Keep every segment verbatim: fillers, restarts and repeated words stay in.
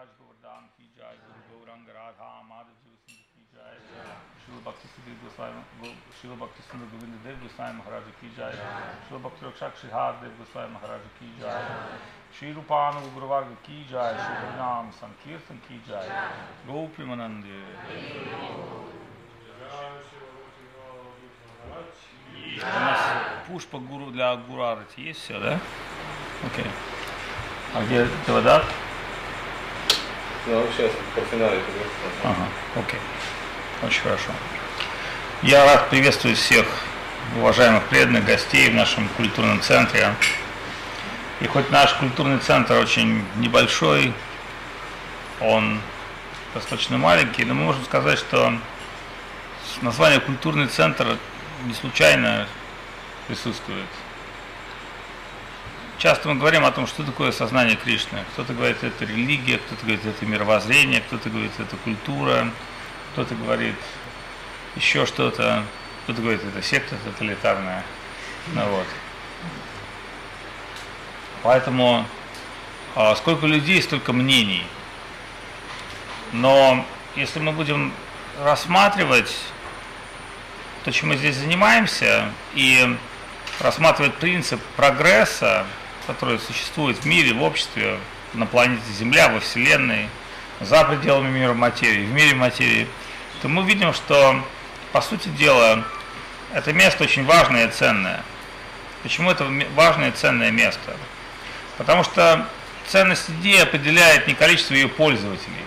Maharaj Govardhan ki jai, Guru Gauranga Radha Madhav Singh ki jai, Srila Bhakti Siddhi Goswami, Srila Bhakti Sundar Govinda Dev Goswami Maharaj ki jai, Srila Bhakti Rakshak Sridhar Dev Goswami Maharaj ki jai, Shri Rupananda Guru Varga ki jai, Shri Harinam Sankirtan ki jai, Gau Premanande. У нас пушпа гуру для гурарати есть все, да? Окей. А где Девадат? Ну, сейчас по финале. Ага, окей. Очень хорошо. Я рад приветствовать всех уважаемых преданных гостей в нашем культурном центре. И хоть наш культурный центр очень небольшой, он достаточно маленький, но мы можем сказать, что название культурный центр не случайно присутствует. Часто мы говорим о том, что такое сознание Кришны. Кто-то говорит, это религия, кто-то говорит, это мировоззрение, кто-то говорит, это культура, кто-то говорит еще что-то, кто-то говорит, это секта тоталитарная. Ну, вот. Поэтому а, сколько людей, столько мнений. Но если мы будем рассматривать то, чем мы здесь занимаемся, и рассматривать принцип прогресса, который существует в мире, в обществе, на планете Земля, во Вселенной, за пределами мира материи, в мире материи, то мы видим, что, по сути дела, это место очень важное и ценное. Почему это важное и ценное место? Потому что ценность идеи определяет не количество ее пользователей.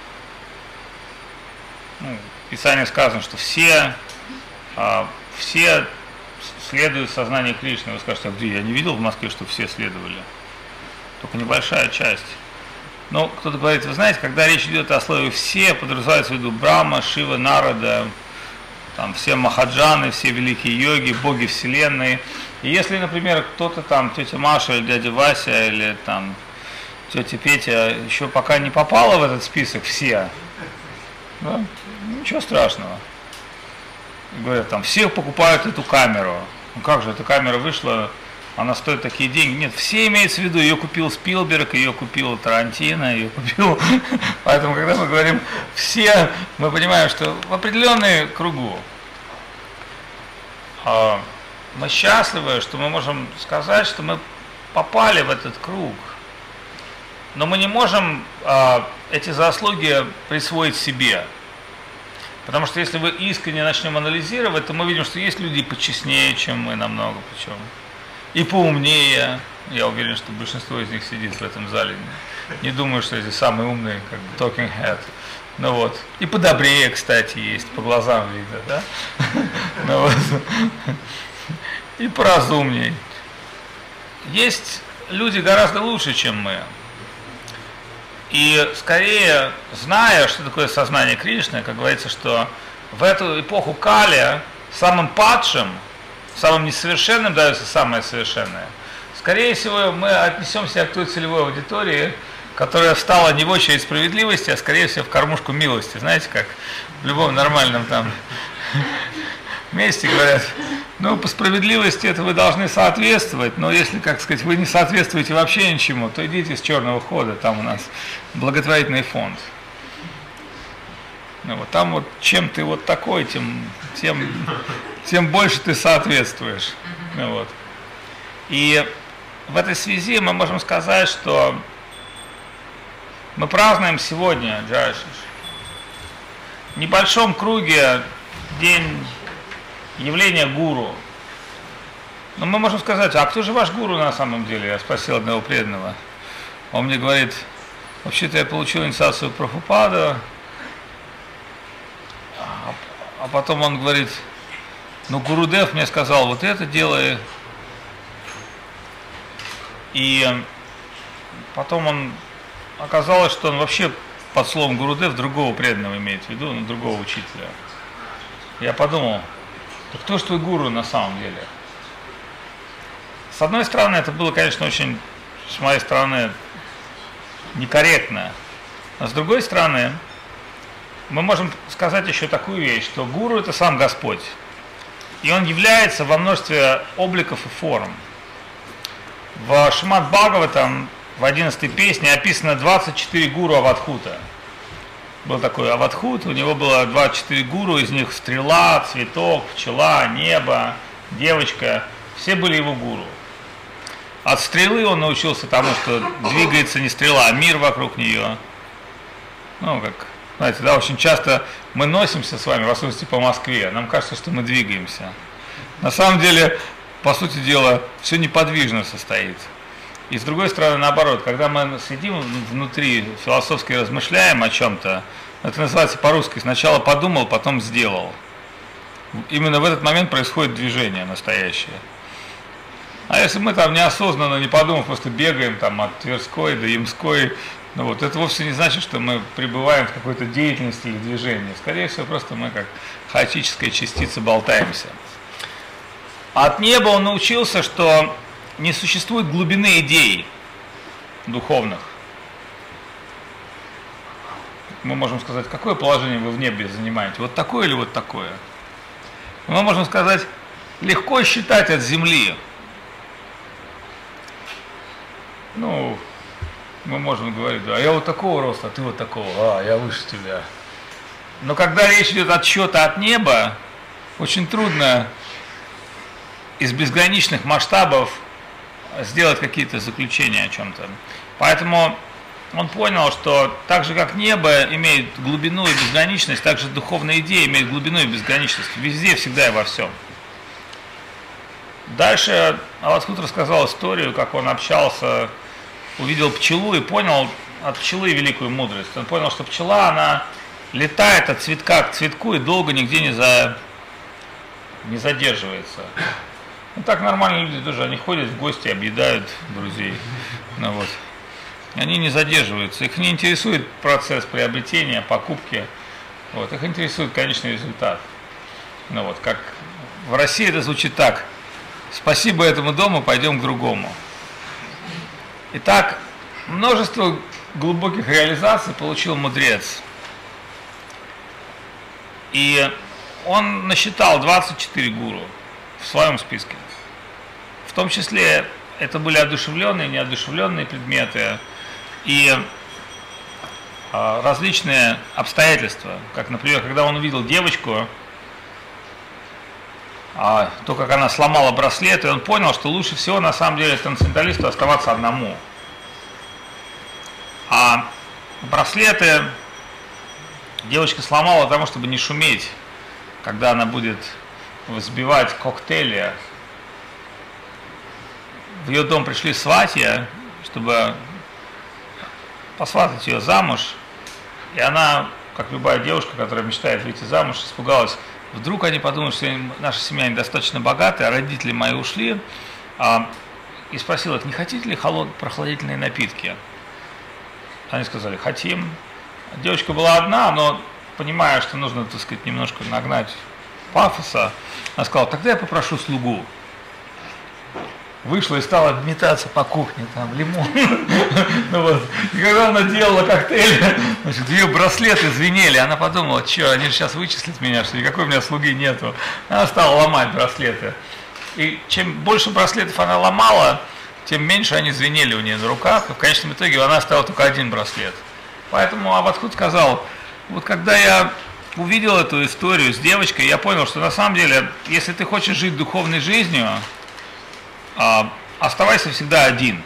Ну, в Писании сказано, что все А, все следуют сознанию Кришны. Вы скажете, а где? Я не видел в Москве, что все следовали. Только небольшая часть. Но кто-то говорит, вы знаете, когда речь идет о слове «все», подразумевается в виду Брахма, Шива, Нарада, там, все махаджаны, все великие йоги, боги Вселенной. И если, например, кто-то там, тетя Маша или дядя Вася, или там тетя Петя еще пока не попала в этот список «все», да, ничего страшного. Говорят, там, всех покупают эту камеру. Ну как же, эта камера вышла, она стоит такие деньги. Нет, все имеется в виду, ее купил Спилберг, ее купил Тарантино, ее купил. Поэтому, когда мы говорим «все», мы понимаем, что в определенной кругу. Мы счастливы, что мы можем сказать, что мы попали в этот круг. Но мы не можем эти заслуги присвоить себе. Потому что если вы искренне начнем анализировать, то мы видим, что есть люди почестнее, чем мы, намного причем. И поумнее. Я уверен, что большинство из них сидит в этом зале. Не думаю, что эти самые умные, как бы, talking head. Ну вот. И подобрее, кстати, есть, по глазам видно, да? Ну вот. И поразумней. Есть люди гораздо лучше, чем мы. И скорее, зная, что такое сознание Кришны, как говорится, что в эту эпоху Кали самым падшим, самым несовершенным дается самое совершенное, скорее всего, мы отнесем себя к той целевой аудитории, которая встала не в очередь справедливости, а скорее всего в кормушку милости. Знаете, как в любом нормальном там месте говорят, ну, по справедливости это вы должны соответствовать, но если, как сказать, вы не соответствуете вообще ничему, то идите с черного хода, там у нас благотворительный фонд. Ну, вот там вот чем ты вот такой, тем, тем, тем больше ты соответствуешь. Ну, вот. И в этой связи мы можем сказать, что мы празднуем сегодня, Джайшиш, в небольшом круге день явление гуру. Но мы можем сказать, а кто же ваш гуру на самом деле? Я спросил одного преданного. Он мне говорит, вообще-то я получил инициацию Прабхупада, а, а потом он говорит, ну Гурудев мне сказал, вот это делай. И потом он, оказалось, что он вообще под словом Гурудев другого преданного имеет в виду, ну, другого учителя. Я подумал, кто же твой гуру на самом деле? С одной стороны, это было, конечно, очень, с моей стороны, некорректно. А с другой стороны, мы можем сказать еще такую вещь, что гуру – это сам Господь. И он является во множестве обликов и форм. В Шримад Бхагаватам в одиннадцатой песне описано двадцать четыре гуру Авадхута. Был такой Авадхут, у него было двадцать четыре гуру, из них стрела, цветок, пчела, небо, девочка. Все были его гуру. От стрелы он научился тому, что двигается не стрела, а мир вокруг нее. Ну, как, знаете, да, очень часто мы носимся с вами, в особенности по Москве, нам кажется, что мы двигаемся. На самом деле, по сути дела, все неподвижно состоит. И с другой стороны, наоборот, когда мы сидим внутри, философски размышляем о чем-то, это называется по-русски, сначала подумал, потом сделал. Именно в этот момент происходит движение настоящее. А если мы там неосознанно, не подумав, просто бегаем там от Тверской до Ямской, ну вот, это вовсе не значит, что мы пребываем в какой-то деятельности или движении. Скорее всего, просто мы как хаотическая частица болтаемся. От неба он научился, что не существует глубины идей духовных. Мы можем сказать, какое положение вы в небе занимаете, вот такое или вот такое. Мы можем сказать, легко считать от земли. Ну, мы можем говорить, да, я вот такого роста, а ты вот такого, а, я выше тебя. Но когда речь идет от счета от неба, очень трудно из безграничных масштабов сделать какие-то заключения о чем-то. Поэтому он понял, что так же, как небо имеет глубину и безграничность, так же духовная идея имеет глубину и безграничность. Везде, всегда и во всем. Дальше Авадхут рассказал историю, как он общался, увидел пчелу и понял от пчелы великую мудрость. Он понял, что пчела, она летает от цветка к цветку и долго нигде не, за... не задерживается. Ну так нормальные люди тоже, они ходят в гости, объедают друзей. Ну, вот. Они не задерживаются, их не интересует процесс приобретения, покупки. Вот. Их интересует конечный результат. Ну, вот. Как в России это звучит так: спасибо этому дому, пойдем к другому. Итак, множество глубоких реализаций получил мудрец. И он насчитал двадцать четыре гуру в своем списке. В том числе это были одушевленные и неодушевленные предметы и а, различные обстоятельства. Как, например, когда он увидел девочку, а, то, как она сломала браслет, и он понял, что лучше всего на самом деле трансценденталисту оставаться одному. А браслеты девочка сломала для того, чтобы не шуметь, когда она будет взбивать коктейли. В ее дом пришли сватья, чтобы посватать ее замуж, и она, как любая девушка, которая мечтает выйти замуж, испугалась. Вдруг они подумают, что наша семья недостаточно богатая, а родители мои ушли, а, и спросила их, не хотите ли холод, прохладительные напитки? Они сказали, хотим. Девочка была одна, но понимая, что нужно, так сказать, немножко нагнать пафоса, она сказала, тогда я попрошу слугу. Вышла и стала метаться по кухне, там, лимон. Ну вот. И когда она делала коктейль, значит, ее браслеты звенели, она подумала, что, они же сейчас вычислят меня, что никакой у меня слуги нету. Она стала ломать браслеты. И чем больше браслетов она ломала, тем меньше они звенели у нее на руках, и в конечном итоге она оставила только один браслет. Поэтому Авадхут сказал, вот когда я увидел эту историю с девочкой, я понял, что на самом деле, если ты хочешь жить духовной жизнью, оставайся всегда один.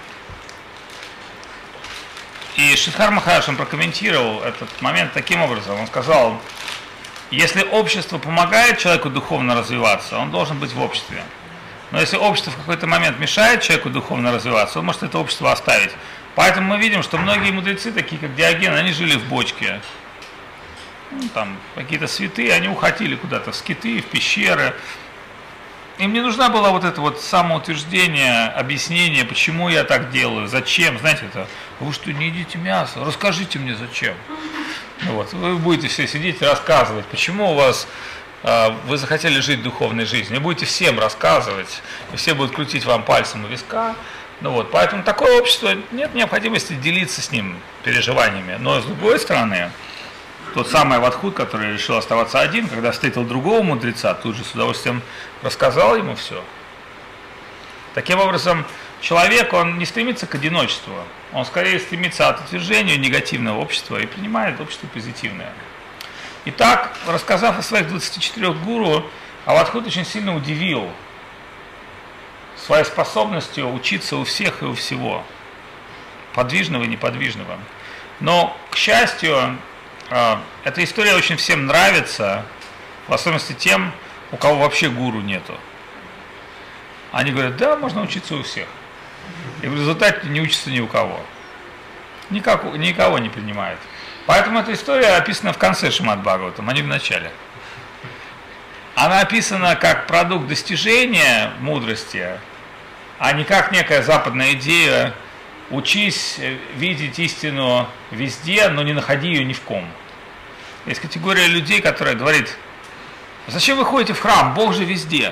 И Шридхар Махарадж, он прокомментировал этот момент таким образом. Он сказал, если общество помогает человеку духовно развиваться, он должен быть в обществе. Но если общество в какой-то момент мешает человеку духовно развиваться, он может это общество оставить. Поэтому мы видим, что многие мудрецы, такие как Диоген, они жили в бочке. Ну, там какие-то святые, они уходили куда-то в скиты, в пещеры. Им не нужна была вот это вот самоутверждение, объяснение, почему я так делаю, зачем. Знаете, это, вы что, не едите мясо? Расскажите мне, зачем. Вот. Вы будете все сидеть и рассказывать, почему у вас, вы захотели жить духовной жизнью. Вы будете всем рассказывать, и все будут крутить вам пальцем у виска. Ну вот, поэтому такое общество, нет необходимости делиться с ним переживаниями. Но с другой стороны, тот самый Авадхут, который решил оставаться один, когда встретил другого мудреца, тут же с удовольствием рассказал ему все. Таким образом, человек, он не стремится к одиночеству, он скорее стремится к отвержению негативного общества и принимает общество позитивное. Итак, рассказав о своих двадцати четырёх гуру, Авадхут очень сильно удивил своей способностью учиться у всех и у всего, подвижного и неподвижного. Но, к счастью, эта история очень всем нравится, в особенности тем, у кого вообще гуру нету. Они говорят, да, можно учиться у всех. И в результате не учатся ни у кого. Никак, никого не принимают. Поэтому эта история описана в конце Шримад Бхагаватам, а не в начале. Она описана как продукт достижения мудрости, а не как некая западная идея «учись видеть истину везде, но не находи ее ни в ком». Есть категория людей, которая говорит, зачем вы ходите в храм, Бог же везде.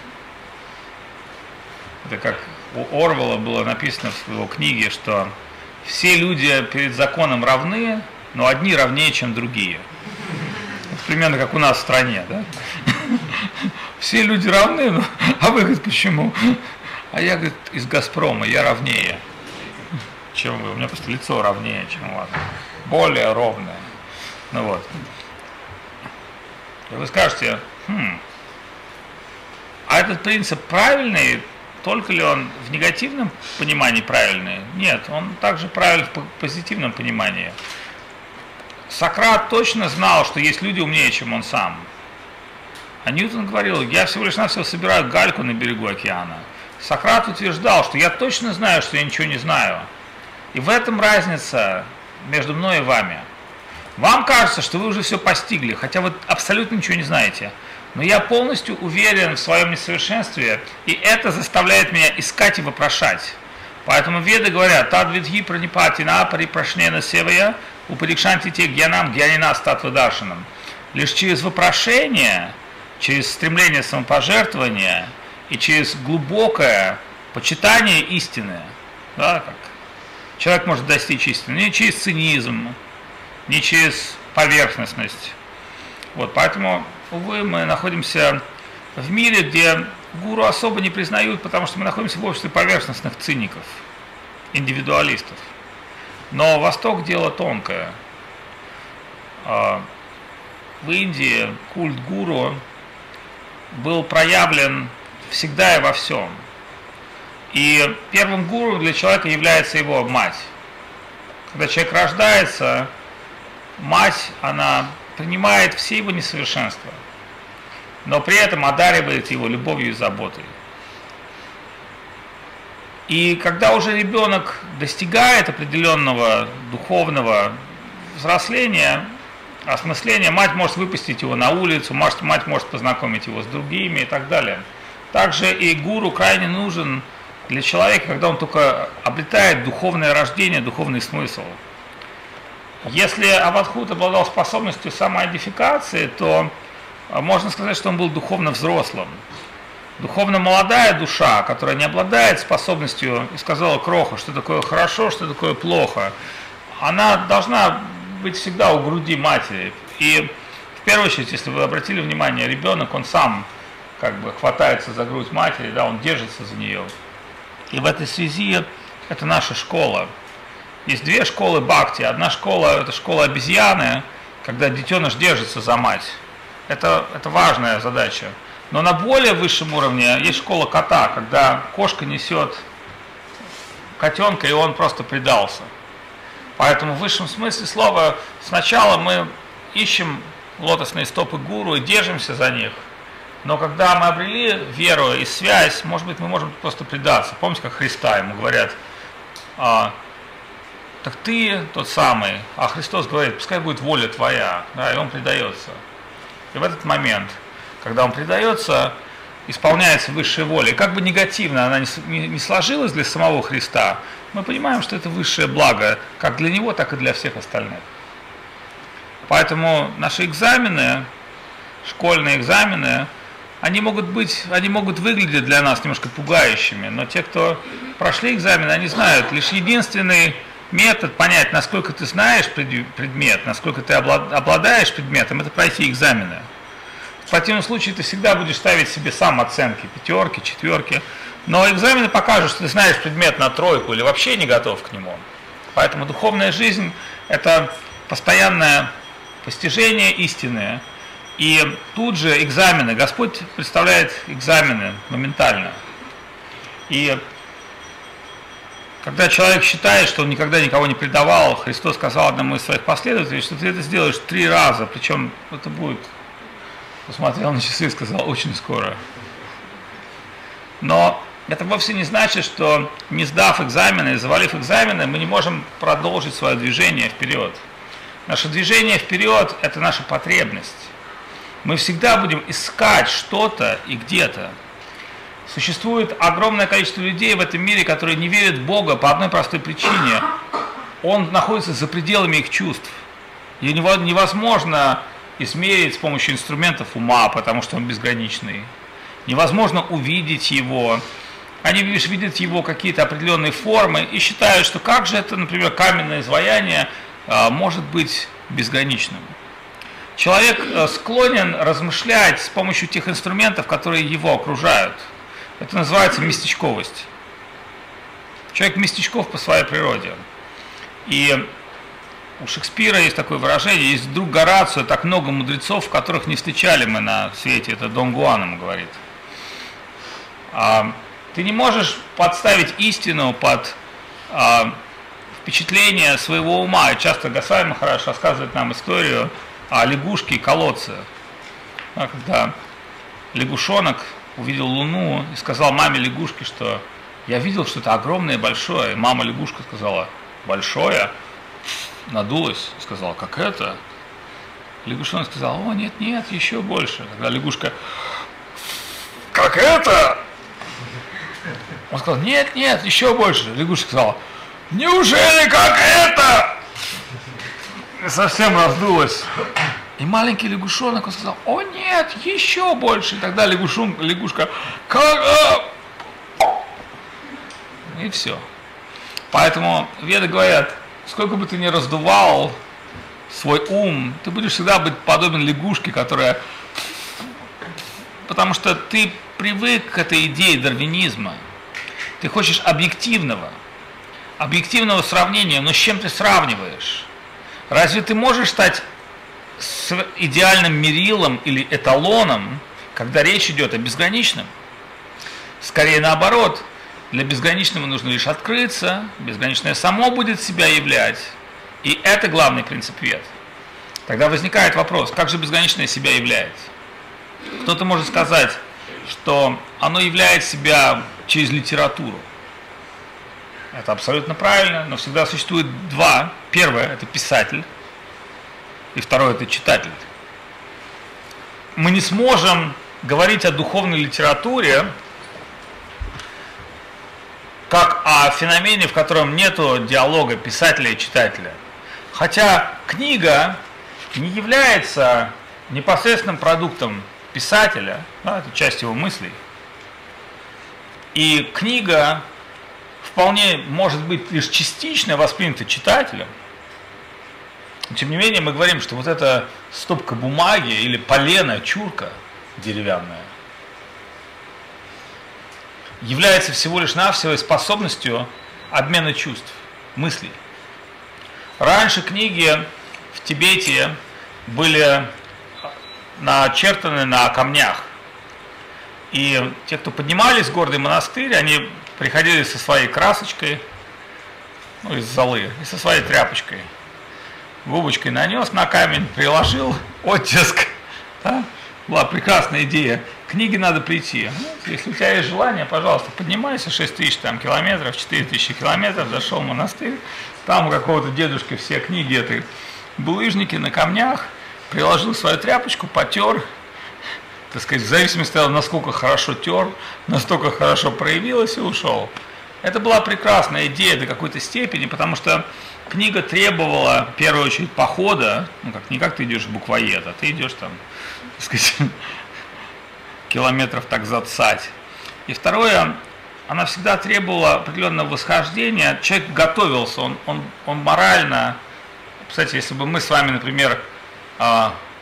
Это как у Орвелла было написано в его книге, что все люди перед законом равны, но одни равнее, чем другие. Это примерно как у нас в стране, да? Все люди равны, ну, а вы, говорит, почему? А я, говорит, из Газпрома, я равнее, чем вы. У меня просто лицо равнее, чем у вас. Более ровное. Ну вот. И вы скажете, хм, а этот принцип правильный? Только ли он в негативном понимании правильный? Нет, он также правильный в позитивном понимании. Сократ точно знал, что есть люди умнее, чем он сам. А Ньютон говорил, я всего лишь навсего собираю гальку на берегу океана. Сократ утверждал, что я точно знаю, что я ничего не знаю. И в этом разница между мной и вами. Вам кажется, что вы уже все постигли, хотя вы абсолютно ничего не знаете. Но я полностью уверен в своем несовершенстве, и это заставляет меня искать и вопрошать. Поэтому веды говорят, тадвидхи пранипатина парипрашнена севая упарикшанти те гьянам гьянина статвадаршанам. Лишь через вопрошение, через стремление самопожертвования и через глубокое почитание истины, да, как человек может достичь истины, не через цинизм, не через поверхностность. Вот, поэтому, увы, мы находимся в мире, где гуру особо не признают, потому что мы находимся в обществе поверхностных циников, индивидуалистов. Но Восток дело тонкое. В Индии культ гуру был проявлен всегда и во всем. И первым гуру для человека является его мать. Когда человек рождается, мать, она принимает все его несовершенства, но при этом одаривает его любовью и заботой. И когда уже ребенок достигает определенного духовного взросления, осмысления, мать может выпустить его на улицу, мать может познакомить его с другими и так далее. Также и гуру крайне нужен для человека, когда он только обретает духовное рождение, духовный смысл. Если Авадхут обладал способностью самоидентификации, то можно сказать, что он был духовно взрослым. Духовно молодая душа, которая не обладает способностью, и сказала Кроха, что такое хорошо, что такое плохо, она должна быть всегда у груди матери. И в первую очередь, если вы обратили внимание, ребенок, он сам как бы хватается за грудь матери, да, он держится за нее. И в этой связи это наша школа. Есть две школы бхакти. Одна школа – это школа обезьяны, когда детеныш держится за мать. Это, это важная задача. Но на более высшем уровне есть школа кота, когда кошка несет котенка, и он просто предался. Поэтому в высшем смысле слова сначала мы ищем лотосные стопы гуру и держимся за них. Но когда мы обрели веру и связь, может быть, мы можем просто предаться. Помните, как Христа, ему говорят, а, так ты тот самый, а Христос говорит, пускай будет воля твоя, да, и он предается. И в этот момент, когда он предается, исполняется высшая воля. И как бы негативно она не, не сложилась для самого Христа, мы понимаем, что это высшее благо, как для него, так и для всех остальных. Поэтому наши экзамены, школьные экзамены, они могут быть, они могут выглядеть для нас немножко пугающими, но те, кто прошли экзамены, они знают, лишь единственный метод понять, насколько ты знаешь предмет, насколько ты обладаешь предметом, это пройти экзамены. В противном случае ты всегда будешь ставить себе сам оценки, пятерки, четверки. Но экзамены покажут, что ты знаешь предмет на тройку или вообще не готов к нему. Поэтому духовная жизнь – это постоянное постижение истины. И тут же экзамены. Господь представляет экзамены моментально. И когда человек считает, что он никогда никого не предавал, Христос сказал одному из своих последователей, что ты это сделаешь три раза, причем это будет, посмотрел на часы и сказал, очень скоро. Но это вовсе не значит, что не сдав экзамены и завалив экзамены, мы не можем продолжить свое движение вперед. Наше движение вперед – это наша потребность. Мы всегда будем искать что-то и где-то. Существует огромное количество людей в этом мире, которые не верят в Бога по одной простой причине. Он находится за пределами их чувств. Его невозможно измерить с помощью инструментов ума, потому что он безграничный. Невозможно увидеть его. Они лишь видят его какие-то определенные формы и считают, что как же это, например, каменное изваяние может быть безграничным. Человек склонен размышлять с помощью тех инструментов, которые его окружают. Это называется местечковость. Человек местечков по своей природе. И у Шекспира есть такое выражение, есть друг Горацио, так много мудрецов, которых не встречали мы на свете, это Дон Гуан ему говорит. А, ты не можешь подставить истину под а, впечатление своего ума. И часто Госвами Махарадж рассказывает нам историю о лягушке и колодце. А, когда лягушонок увидел луну и сказал маме лягушки, что я видел что-то огромное и большое. И мама лягушка сказала, большое? Надулась и сказала, как это? Лягушонок сказал, о, нет, нет, еще больше. Тогда лягушка, как это? Он сказал, нет, нет, еще больше. Лягушка сказала, неужели как это? И совсем раздулась. И маленький лягушонок, он сказал, о нет, еще больше. И тогда лягушон, лягушка, как? И все. Поэтому веды говорят, сколько бы ты ни раздувал свой ум, ты будешь всегда быть подобен лягушке, которая... Потому что ты привык к этой идее дарвинизма. Ты хочешь объективного, объективного сравнения, но с чем ты сравниваешь? Разве ты можешь стать с идеальным мерилом или эталоном, когда речь идет о безграничном? Скорее наоборот, для безграничного нужно лишь открыться, безграничное само будет себя являть, и это главный принцип вед. Тогда возникает вопрос, как же безграничное себя являет? Кто-то может сказать, что оно являет себя через литературу. Это абсолютно правильно, но всегда существует два. Первое – это писатель, и второе – это читатель. Мы не сможем говорить о духовной литературе как о феномене, в котором нет диалога писателя и читателя. Хотя книга не является непосредственным продуктом писателя, да, это часть его мыслей. И книга вполне может быть лишь частично воспринята читателем. Тем не менее, мы говорим, что вот эта стопка бумаги или полено, чурка деревянная, является всего лишь навсего способностью обмена чувств, мыслей. Раньше книги в Тибете были начертаны на камнях. И те, кто поднимались в гордый монастырь, они приходили со своей красочкой, ну, из золы, и со своей тряпочкой. Губочкой нанес на камень, приложил оттиск. Да? Была прекрасная идея. К книге надо прийти. Ну, если у тебя есть желание, пожалуйста, поднимайся, шесть тысяч там, километров, четыре тысячи километров, зашел в монастырь. Там у какого-то дедушки все книги этой булыжники на камнях, приложил свою тряпочку, потер. Так сказать, в зависимости от того, насколько хорошо тер, настолько хорошо проявилось и ушел. Это была прекрасная идея до какой-то степени, потому что книга требовала, в первую очередь, похода, ну как не как ты идешь в буквоед, а ты идешь там, так сказать, километров так за цать. И второе, она всегда требовала определенного восхождения, человек готовился, он, он, он морально, кстати, если бы мы с вами, например,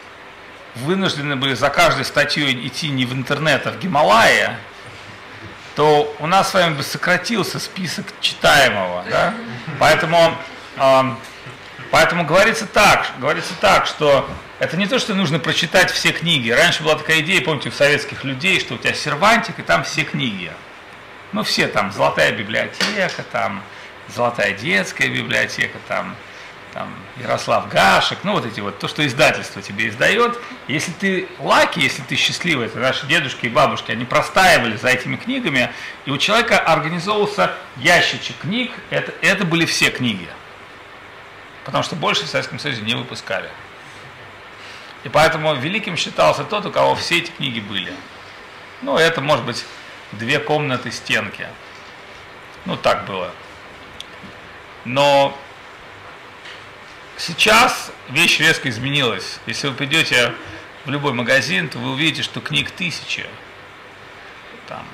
вынуждены были за каждой статьей идти не в интернет, а в Гималайи, то у нас с вами бы сократился список читаемого, да? Поэтому, э, поэтому говорится так, говорится так, что это не то, что нужно прочитать все книги. Раньше была такая идея, помните, у советских людей, что у тебя сервантик, и там все книги. Ну, все там, золотая библиотека, там, золотая детская библиотека, там, там, Ярослав Гашек, ну, вот эти вот, то, что издательство тебе издает. Если ты лаки, если ты счастливый, это наши дедушки и бабушки, они простаивали за этими книгами, и у человека организовывался ящичек книг, это, это были все книги. Потому что больше в Советском Союзе не выпускали. И поэтому великим считался тот, у кого все эти книги были. Ну, это, может быть, две комнаты, стенки. Ну, так было. Но сейчас вещь резко изменилась. Если вы придете в любой магазин, то вы увидите, что книг тысячи. Там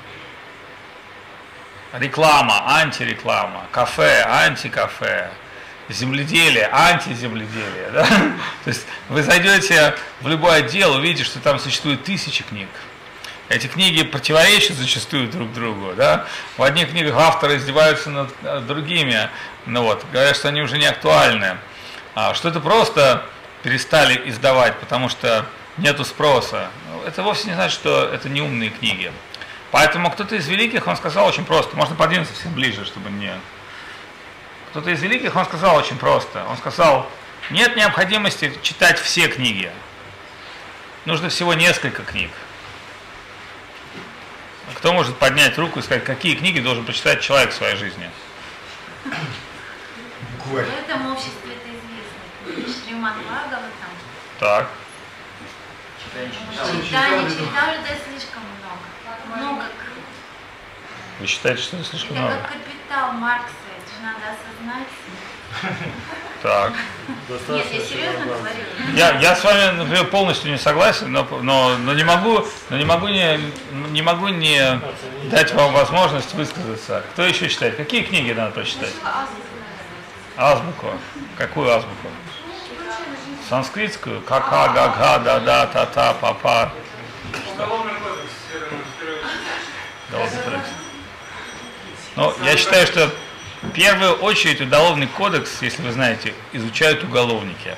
реклама, антиреклама, кафе, антикафе, земледелие, антиземледелие. Да? То есть вы зайдете в любой отдел, увидите, что там существует тысячи книг. Эти книги противоречат зачастую друг другу. Да? В одних книгах авторы издеваются над другими, ну вот, говорят, что они уже не актуальны. А что-то просто перестали издавать, потому что нету спроса. Это вовсе не значит, что это не умные книги. Поэтому кто-то из великих, он сказал очень просто, можно подвинуться всем ближе, чтобы не... Кто-то из великих, он сказал очень просто. Он сказал, нет необходимости читать все книги. Нужно всего несколько книг. Кто может поднять руку и сказать, какие книги должен прочитать человек в своей жизни? В этом обществе это известно. Шримад Бхагаватам. Так. Читание, читаю, да, слишком много. Много. Вы считаете, что это слишком это много? Это как капитал Маркса, это же надо осознать. Так. Нет, я серьезно говорю. Я, я с вами, например, полностью не согласен, но, но, но не могу, но не могу не, не могу не дать вам возможность высказаться. Кто еще читает? Какие книги надо прочитать? Азбуку. Какую азбуку? Санскритскую? Кака, гага, да, да, та, та, папа. Уголовный кодекс. Уголовный кодекс. Ну, я считаю, что в первую очередь уголовный кодекс, если вы знаете, изучают уголовники.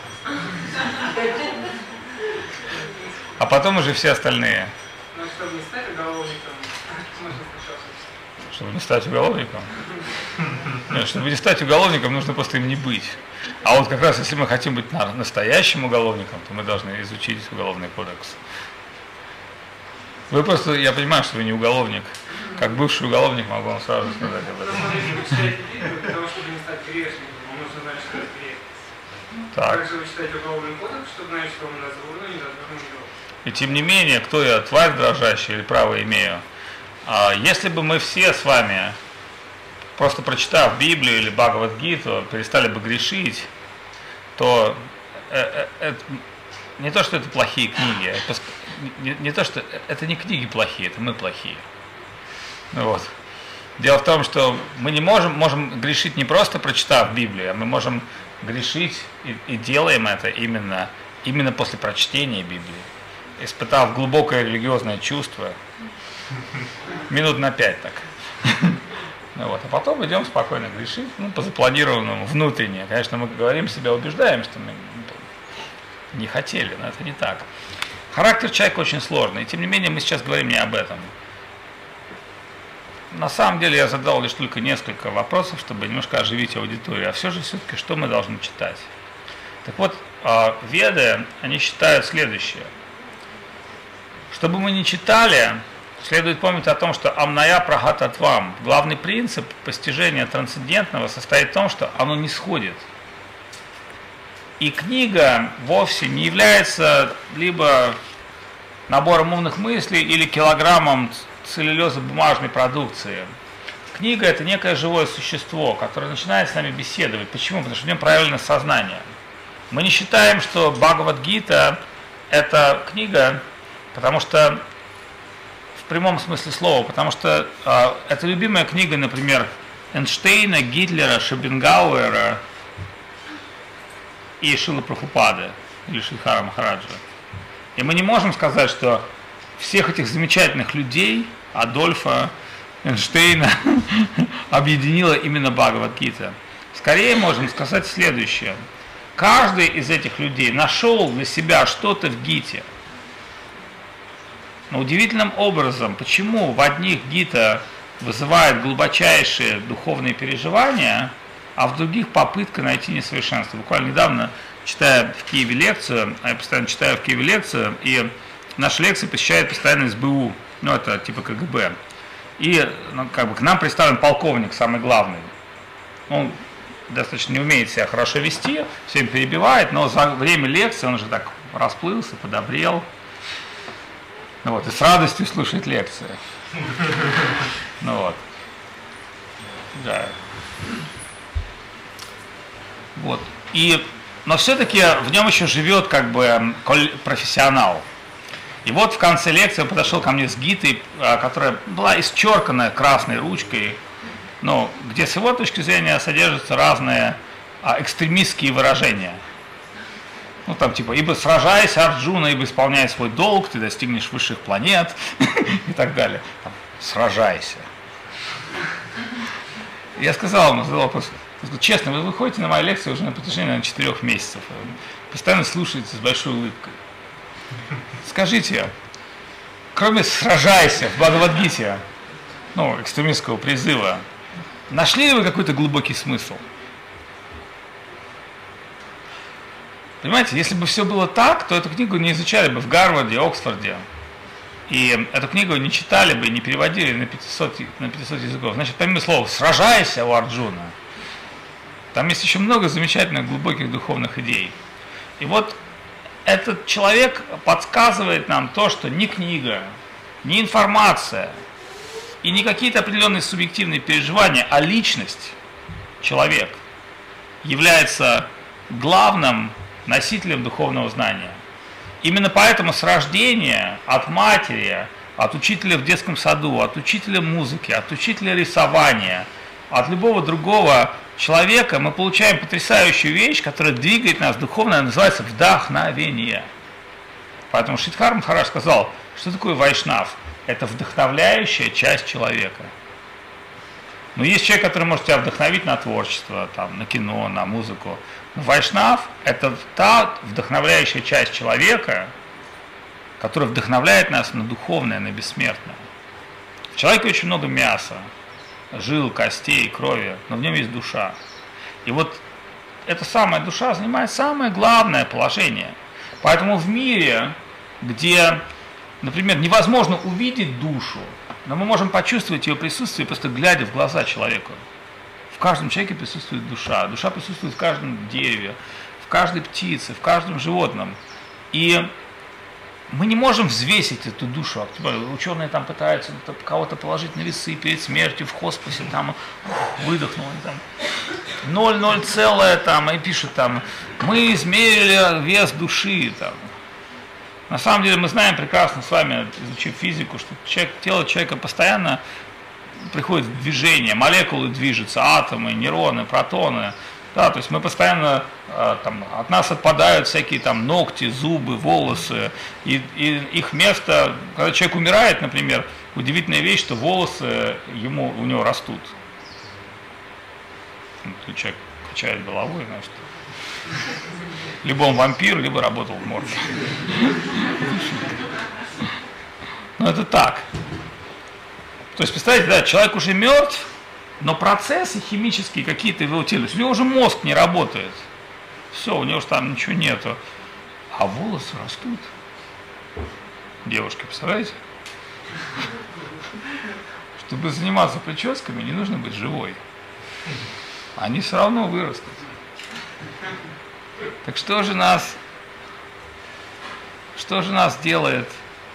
А потом уже все остальные. Но чтобы не стать уголовником, нужно сначала... Чтобы не стать уголовником? Нет, чтобы не стать уголовником, нужно просто им не быть. А вот как раз, если мы хотим быть настоящим уголовником, то мы должны изучить уголовный кодекс. Вы просто, я понимаю, что вы не уголовник. Как бывший уголовник могу вам сразу сказать об этом. Для того, чтобы не стать грешником, нужно знать, что это грех. Так. Также вы читаете уголовный кодекс, чтобы знать, что он дозволено, не дозволено делать. И тем не менее, кто я, тварь дрожащая или право имею? А если бы мы все с вами, просто прочитав Библию или Бхагавад-гиту, перестали бы грешить, то э, э, э, не то, что это плохие книги, это, не, не то, что это не книги плохие, это мы плохие. Вот. Дело в том, что мы не можем, можем грешить не просто прочитав Библию, а мы можем грешить и, и делаем это именно, именно после прочтения Библии, испытав глубокое религиозное чувство, минут на пять так. Ну, вот. А потом идем спокойно грешить, ну, по запланированному, внутренне. Конечно, мы говорим себя, убеждаем, что мы не хотели, но это не так. Характер человека очень сложный, и тем не менее мы сейчас говорим не об этом. На самом деле я задал лишь только несколько вопросов, чтобы немножко оживить аудиторию. А все же все-таки, что мы должны читать? Так вот, веды, они считают следующее. Чтобы мы не читали, следует помнить о том, что амная прагататвам, главный принцип постижения трансцендентного состоит в том, что оно не сходит. И книга вовсе не является либо набором умных мыслей или килограммом целлюлезо-бумажной продукции. Книга – это некое живое существо, которое начинает с нами беседовать. Почему? Потому что в нем правильное сознание. Мы не считаем, что Бхагавад-гита – это книга, потому что в прямом смысле слова, потому что э, это любимая книга, например, Эйнштейна, Гитлера, Шопенгауэра и Шрилы Прабхупады или Шридхара Махараджа. И мы не можем сказать, что всех этих замечательных людей, Адольфа, Эйнштейна объединила именно Бхагавад-гита? Скорее можем сказать следующее. Каждый из этих людей нашел для себя что-то в Гите. Но удивительным образом, почему в одних Гита вызывает глубочайшие духовные переживания, а в других попытка найти несовершенство. Буквально недавно, читая в Киеве лекцию, а я постоянно читаю в Киеве лекцию, и наши лекции посещает постоянно эс бэ у, ну это типа ка гэ бэ. И ну, как бы к нам представлен полковник, самый главный. Он достаточно не умеет себя хорошо вести, всем перебивает, но за время лекции он уже так расплылся, подобрел. Вот, и с радостью слушает лекции. Ну вот. Да. Вот. И, но все-таки в нем еще живет как бы профессионал. И вот в конце лекции он подошел ко мне с гитой, которая была исчеркана красной ручкой, ну, где с его точки зрения содержатся разные а, экстремистские выражения. Ну, там типа, ибо сражайся, Арджуна, ибо исполняй свой долг, ты достигнешь высших планет и так далее. Там, сражайся. Я сказал ему, задал вопрос, честно, вы выходите на мою лекцию уже на протяжении, наверное, четырех месяцев, постоянно слушаете с большой улыбкой. Скажите, кроме «сражайся» в Бхагавад-гите, ну, экстремистского призыва, нашли ли вы какой-то глубокий смысл? Понимаете, если бы все было так, то эту книгу не изучали бы в Гарварде, Оксфорде. И эту книгу не читали бы и не переводили на пятьсот, на пятьсот языков. Значит, помимо слова «сражайся» у Арджуна, там есть еще много замечательных глубоких духовных идей. И вот этот человек подсказывает нам то, что ни книга, ни информация и не какие-то определенные субъективные переживания, а личность, человек, является главным носителем духовного знания. Именно поэтому с рождения, от матери, от учителя в детском саду, от учителя музыки, от учителя рисования, от любого другого человека мы получаем потрясающую вещь, которая двигает нас духовно, она называется вдохновение. Поэтому Шридхар Махарадж сказал, что такое вайшнав? Это вдохновляющая часть человека. Но есть человек, который может тебя вдохновить на творчество, там, на кино, на музыку. Но вайшнав – это та вдохновляющая часть человека, которая вдохновляет нас на духовное, на бессмертное. В человеке очень много мяса, жил, костей, крови, но в нем есть душа. И вот эта самая душа занимает самое главное положение. Поэтому в мире, где, например, невозможно увидеть душу, но мы можем почувствовать ее присутствие, просто глядя в глаза человеку. В каждом человеке присутствует душа. Душа присутствует в каждом дереве, в каждой птице, в каждом животном. И мы не можем взвесить эту душу. Ученые там пытаются кого-то положить на весы перед смертью в хосписе, там выдохнул, там ноль ноль целое, там, и пишут там, мы измерили вес души, там. На самом деле мы знаем прекрасно с вами, изучив физику, что человек, тело человека постоянно приходит в движение, молекулы движутся, атомы, нейроны, протоны. Да, то есть мы постоянно, там, от нас отпадают всякие там ногти, зубы, волосы, и, и их место, когда человек умирает, например, удивительная вещь, что волосы ему, у него растут. Тут человек качает головой, значит, либо он вампир, либо работал в морге. Но это так. То есть, представляете, да, человек уже мертв, но процессы химические какие-то в его теле, у него уже мозг не работает. Все, у него же там ничего нету. А волосы растут. Девушки, представляете? Чтобы заниматься прическами, не нужно быть живой. Они все равно вырастут. Так что же нас, что же нас делает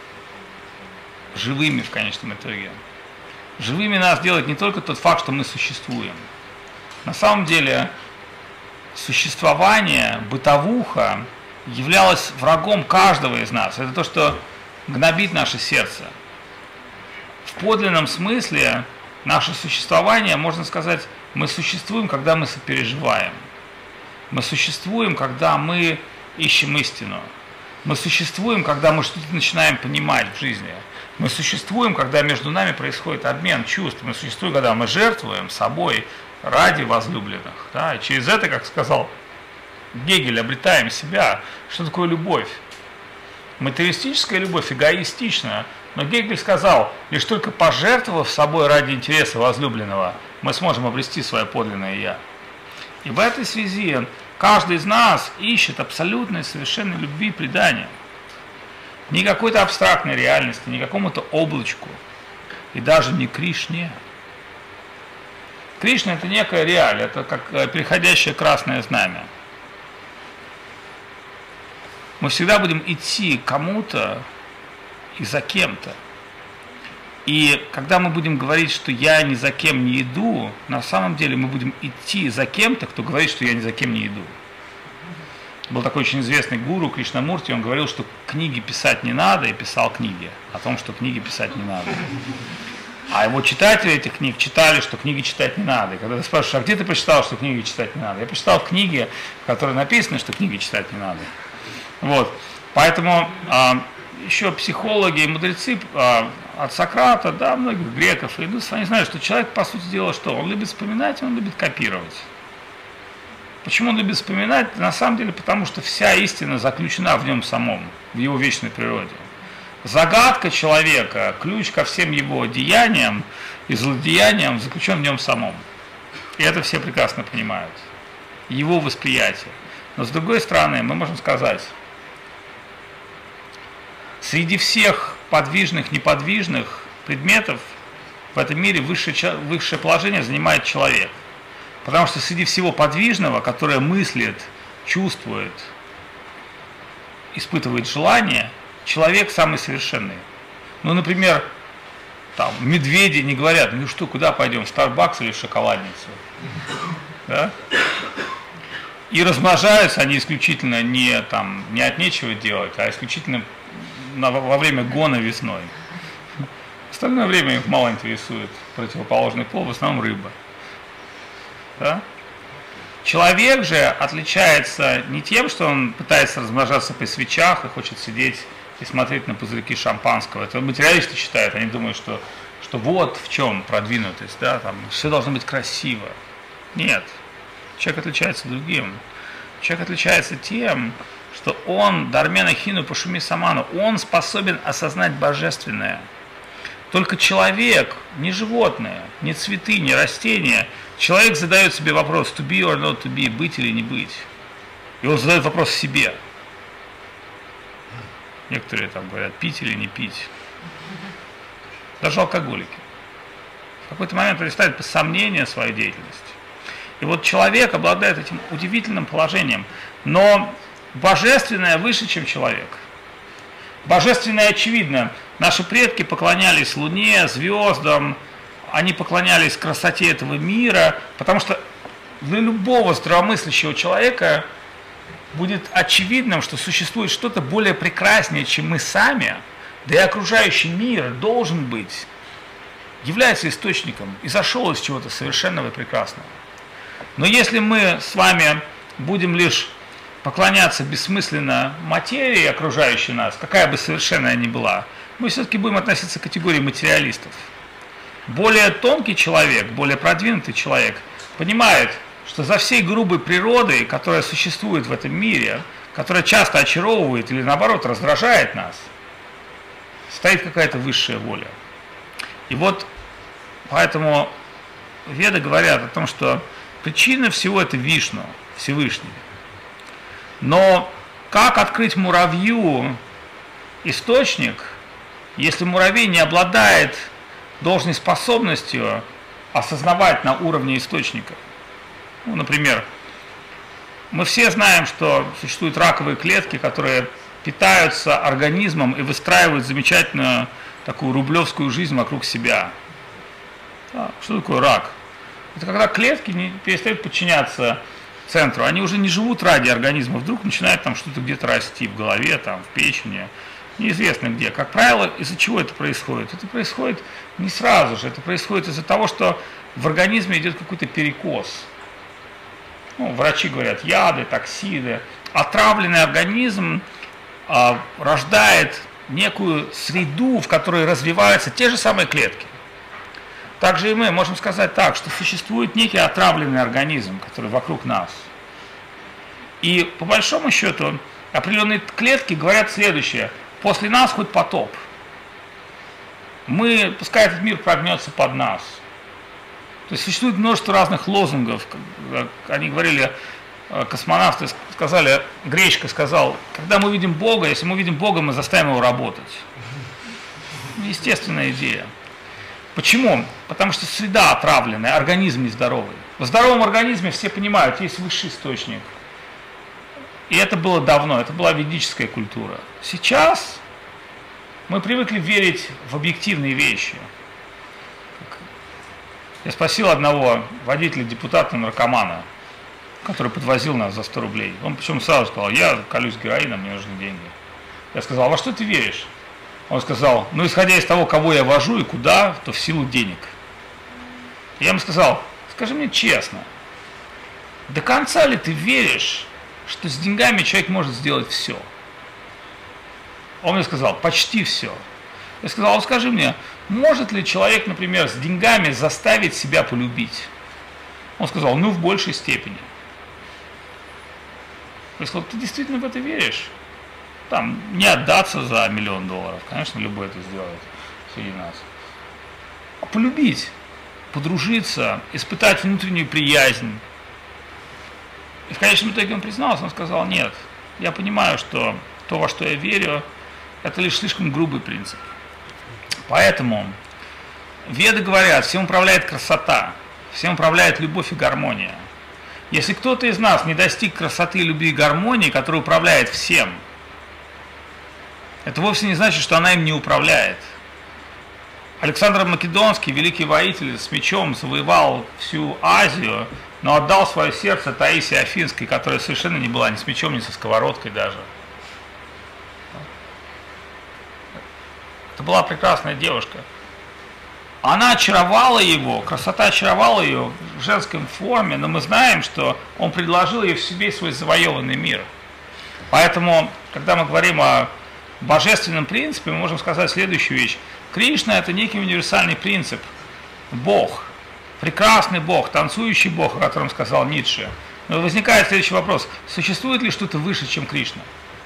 живыми в конечном итоге? Живыми нас делает не только тот факт, что мы существуем. На самом деле, существование, бытовуха являлось врагом каждого из нас. Это то, что гнобит наше сердце. В подлинном смысле наше существование, можно сказать, мы существуем, когда мы сопереживаем. Мы существуем, когда мы ищем истину. Мы существуем, когда мы что-то начинаем понимать в жизни. Мы существуем, когда между нами происходит обмен чувств. Мы существуем, когда мы жертвуем собой ради возлюбленных. Да? И через это, как сказал Гегель, обретаем себя. Что такое любовь? Материалистическая любовь эгоистична. Но Гегель сказал, лишь только пожертвовав собой ради интереса возлюбленного, мы сможем обрести свое подлинное «я». И в этой связи каждый из нас ищет абсолютной совершенной любви и предания. Не какой-то абстрактной реальности, не какому-то облачку, и даже не Кришне. Кришна – это некая реаль, это как переходящее красное знамя. Мы всегда будем идти к кому-то и за кем-то. И когда мы будем говорить, что я ни за кем не иду, на самом деле мы будем идти за кем-то, кто говорит, что я ни за кем не иду. Был такой очень известный гуру Кришнамурти, он говорил, что книги писать не надо, и писал книги о том, что книги писать не надо. А его читатели этих книг читали, что книги читать не надо. И когда ты спрашиваешь, а где ты прочитал, что книги читать не надо? Я прочитал книги, в которых написано, что книги читать не надо. Вот. Поэтому а, еще психологи и мудрецы а, от Сократа, да, многих греков и индусов, они знают, что человек, по сути дела, что? Он любит вспоминать, он любит копировать. Почему он любит вспоминать? На самом деле, потому что вся истина заключена в нем самом, в его вечной природе. Загадка человека, ключ ко всем его деяниям и злодеяниям заключен в нем самом. И это все прекрасно понимают. Его восприятие. Но с другой стороны, мы можем сказать, среди всех подвижных, неподвижных предметов в этом мире высшее, высшее положение занимает человек. Потому что среди всего подвижного, которое мыслит, чувствует, испытывает желание, человек самый совершенный. Ну, например, там, медведи не говорят, ну что, куда пойдем, в Starbucks или в шоколадницу? Да? И размножаются они исключительно не, там, не от нечего делать, а исключительно на, во время гона весной. В остальное время их мало интересует противоположный пол, в основном рыба. Да? Человек же отличается не тем, что он пытается размножаться при свечах и хочет сидеть и смотреть на пузырьки шампанского. Это материалисты считают, они думают, что, что вот в чем продвинутость, да, там все должно быть красиво. Нет, человек отличается другим. Человек отличается тем, что он, дармена хину пашуми саману, он способен осознать божественное. Только человек, не животное, не цветы, не растения, человек задает себе вопрос, to be or not to be, быть или не быть. И он задает вопрос себе. Некоторые там говорят, пить или не пить. Даже алкоголики. В какой-то момент они ставят под сомнение свою деятельность. И вот человек обладает этим удивительным положением. Но божественное выше, чем человек. Божественное очевидно. Наши предки поклонялись Луне, звездам, они поклонялись красоте этого мира, потому что для любого здравомыслящего человека будет очевидным, что существует что-то более прекраснее, чем мы сами, да и окружающий мир должен быть, является источником и зашел из чего-то совершенного и прекрасного. Но если мы с вами будем лишь поклоняться бессмысленно материи, окружающей нас, какая бы совершенная ни была, мы все-таки будем относиться к категории материалистов. Более тонкий человек, более продвинутый человек понимает, что за всей грубой природой, которая существует в этом мире, которая часто очаровывает или наоборот раздражает нас, стоит какая-то высшая воля. И вот поэтому веды говорят о том, что причина всего это Вишну, Всевышний. Но как открыть муравью источник, если муравей не обладает должной способностью осознавать на уровне источника? Ну, например, мы все знаем, что существуют раковые клетки, которые питаются организмом и выстраивают замечательную такую рублевскую жизнь вокруг себя. А, что такое рак? Это когда клетки не перестают подчиняться центру, они уже не живут ради организма, вдруг начинает там что-то где-то расти в голове, там, в печени, неизвестно где. Как правило, из-за чего это происходит? Это происходит не сразу же, это происходит из-за того, что в организме идет какой-то перекос. Ну, врачи говорят, яды, токсины. Отравленный организм а, рождает некую среду, в которой развиваются те же самые клетки. Также и мы можем сказать так, что существует некий отравленный организм, который вокруг нас. И по большому счету определенные клетки говорят следующее: после нас хоть потоп. Мы, пускай этот мир прогнется под нас. То есть существует множество разных лозунгов. Они говорили, космонавты сказали, Гречка сказал, когда мы видим Бога, если мы видим Бога, мы заставим его работать. Естественная идея. Почему? Потому что среда отравленная, организм нездоровый. В здоровом организме все понимают, есть высший источник. И это было давно, это была ведическая культура. Сейчас мы привыкли верить в объективные вещи. Я спросил одного водителя, депутата, наркомана, который подвозил нас за сто рублей. Он причем сразу сказал, я колюсь героином, мне нужны деньги. Я сказал, а во что ты веришь? Он сказал, ну исходя из того, кого я вожу и куда, то в силу денег. Я ему сказал, скажи мне честно, до конца ли ты веришь, что с деньгами человек может сделать все? Он мне сказал, почти все. Я сказал, ну скажи мне, может ли человек, например, с деньгами заставить себя полюбить? Он сказал, ну в большей степени. Я сказал, ты действительно в это веришь? Там, не отдаться за миллион долларов, конечно, любой это сделает среди нас. А полюбить, подружиться, испытать внутреннюю приязнь. И в конечном итоге он признался, он сказал, нет, я понимаю, что то, во что я верю, это лишь слишком грубый принцип. Поэтому веды говорят, всем управляет красота, всем управляет любовь и гармония. Если кто-то из нас не достиг красоты, любви и гармонии, которая управляет всем, это вовсе не значит, что она им не управляет. Александр Македонский, великий воитель, с мечом завоевал всю Азию, но отдал свое сердце Таисии Афинской, которая совершенно не была ни с мечом, ни со сковородкой даже. Это была прекрасная девушка. Она очаровала его, красота очаровала ее в женской форме, но мы знаем, что он предложил ей в себе свой завоеванный мир. Поэтому, когда мы говорим о божественном принципе, мы можем сказать следующую вещь. Кришна – это некий универсальный принцип. Бог, прекрасный Бог, танцующий Бог, о котором сказал Ницше. Но возникает следующий вопрос. Существует ли что-то выше, чем Кришна?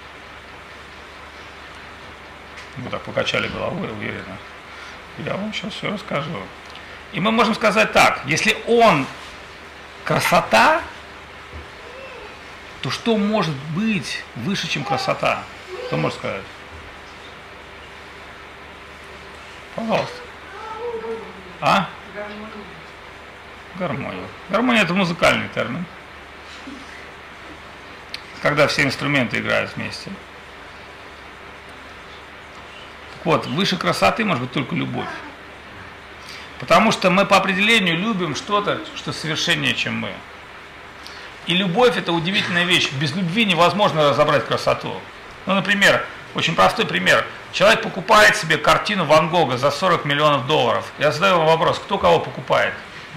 Мы так покачали головой уверенно. Я вам сейчас все расскажу. И мы можем сказать так. Если он красота, то что может быть выше, чем красота? Кто может сказать? Пожалуйста. А? Гармония. Гармония – это музыкальный термин. Когда все инструменты играют вместе. Так вот, выше красоты может быть только любовь. Потому что мы по определению любим что-то, что совершеннее, чем мы. И любовь – это удивительная вещь. Без любви невозможно разобрать красоту. Ну, например, очень простой пример. Человек покупает себе картину Ван Гога за сорок миллионов долларов. Я задаю вам вопрос, кто кого покупает?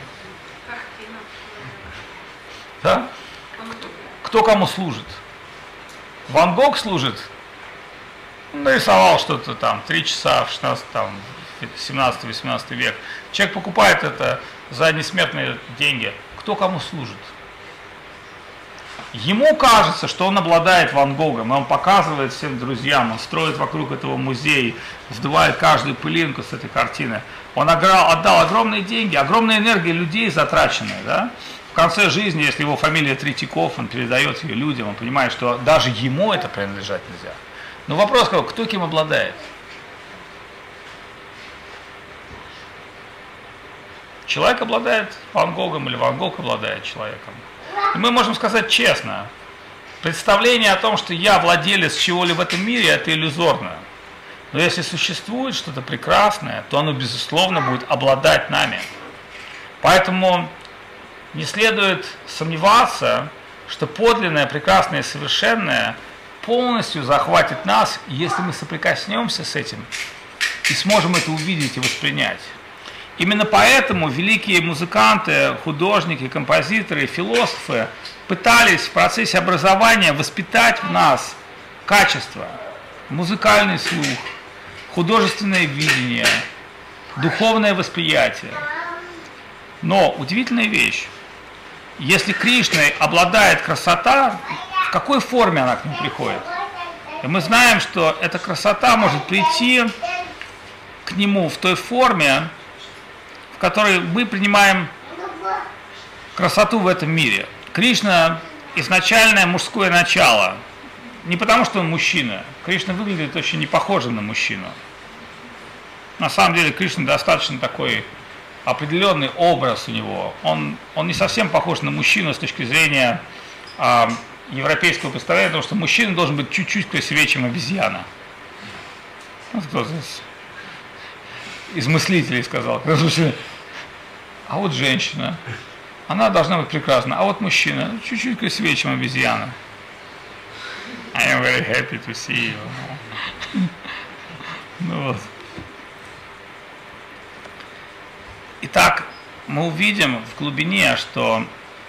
Да? Кто, кто кому служит? Ван Гог служит? Нарисовал что-то там, три часа в семнадцатый-восемнадцатый век. Человек покупает это за несметные деньги. Кто кому служит? Ему кажется, что он обладает Ван Гогом, и он показывает всем друзьям, он строит вокруг этого музей, сдувает каждую пылинку с этой картины. Он отдал огромные деньги, огромная энергия людей затраченная. Да? В конце жизни, если его фамилия Третьяков, он передает ее людям, он понимает, что даже ему это принадлежать нельзя. Но вопрос какой, кто кем обладает? Человек обладает Ван Гогом или Ван Гог обладает человеком? И мы можем сказать честно, представление о том, что я владелец чего-либо в этом мире, это иллюзорно. Но если существует что-то прекрасное, то оно, безусловно, будет обладать нами. Поэтому не следует сомневаться, что подлинное, прекрасное и совершенное полностью захватит нас, если мы соприкоснемся с этим и сможем это увидеть и воспринять. Именно поэтому великие музыканты, художники, композиторы, философы пытались в процессе образования воспитать в нас качества. музыкальный слух, художественное видение, духовное восприятие. Но удивительная вещь, если Кришной обладает красота, в какой форме она к нему приходит? И мы знаем, что эта красота может прийти к нему в той форме, в которой мы принимаем красоту в этом мире. Кришна изначальное мужское начало. Не потому, что он мужчина. Кришна выглядит очень не похожим на мужчину. На самом деле Кришна достаточно такой определенный образ у него. Он, он не совсем похож на мужчину с точки зрения а, европейского представления, потому что мужчина должен быть чуть-чуть красивее, чем обезьяна. Вот кто здесь из мыслителей сказал. А вот женщина, она должна быть прекрасна. А вот мужчина, чуть-чуть красивее, чем обезьяна. I am very happy to see you. Ну вот. Итак, мы увидим в глубине, что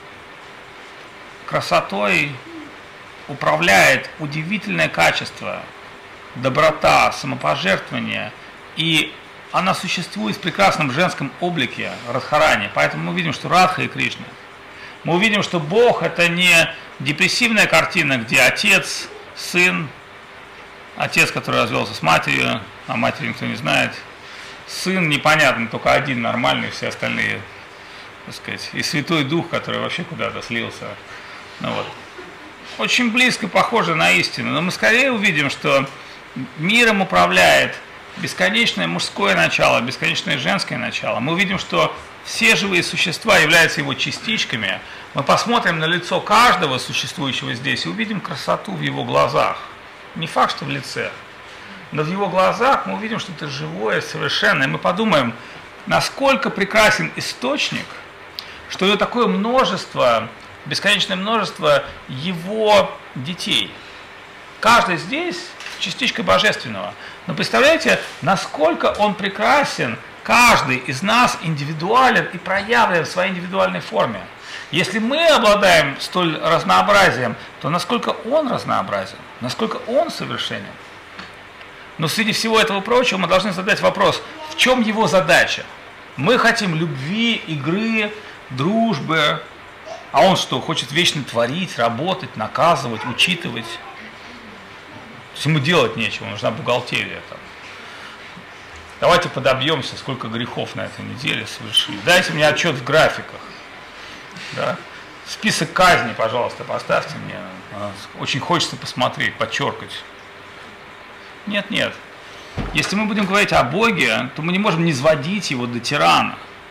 красотой управляет удивительное качество, доброта, самопожертвование, и она существует в прекрасном женском облике Радхарани. Поэтому мы видим, что Радха и Кришна. Мы увидим, что Бог — это не депрессивная картина, где отец, сын, отец, который развелся с матерью, а матери никто не знает, сын непонятно, только один нормальный, все остальные, так сказать, и Святой Дух, который вообще куда-то слился. Ну вот. Очень близко похоже на истину, но мы скорее увидим, что миром управляет бесконечное мужское начало, бесконечное женское начало. Мы увидим, что все живые существа являются его частичками. Мы посмотрим на лицо каждого существующего здесь и увидим красоту в его глазах. Не факт, что в лице, но в его глазах мы увидим что-то живое, совершенное. Мы подумаем, насколько прекрасен источник, что у него такое множество, бесконечное множество его детей. Каждый здесь частичка божественного. Но представляете, насколько он прекрасен, каждый из нас индивидуален и проявлен в своей индивидуальной форме. Если мы обладаем столь разнообразием, то насколько он разнообразен, насколько он совершенен. Но среди всего этого прочего мы должны задать вопрос, в чем его задача? Мы хотим любви, игры, дружбы, а он что, хочет вечно творить, работать, наказывать, учитывать? То есть ему делать нечего, нужна бухгалтерия там. Давайте подобьемся, сколько грехов на этой неделе совершили. Дайте мне отчет в графиках. Да? Список казней, пожалуйста, поставьте мне. Очень хочется посмотреть, подчеркать. Нет, нет. Если мы будем говорить о Боге, то мы не можем низводить его до тирана.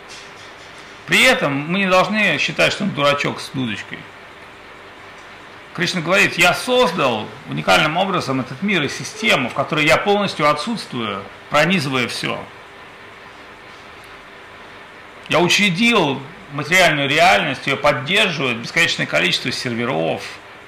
При этом мы не должны считать, что он дурачок с дудочкой. Кришна говорит, я создал уникальным образом этот мир и систему, в которой я полностью отсутствую, пронизывая все. Я учредил материальную реальность, ее поддерживает бесконечное количество серверов,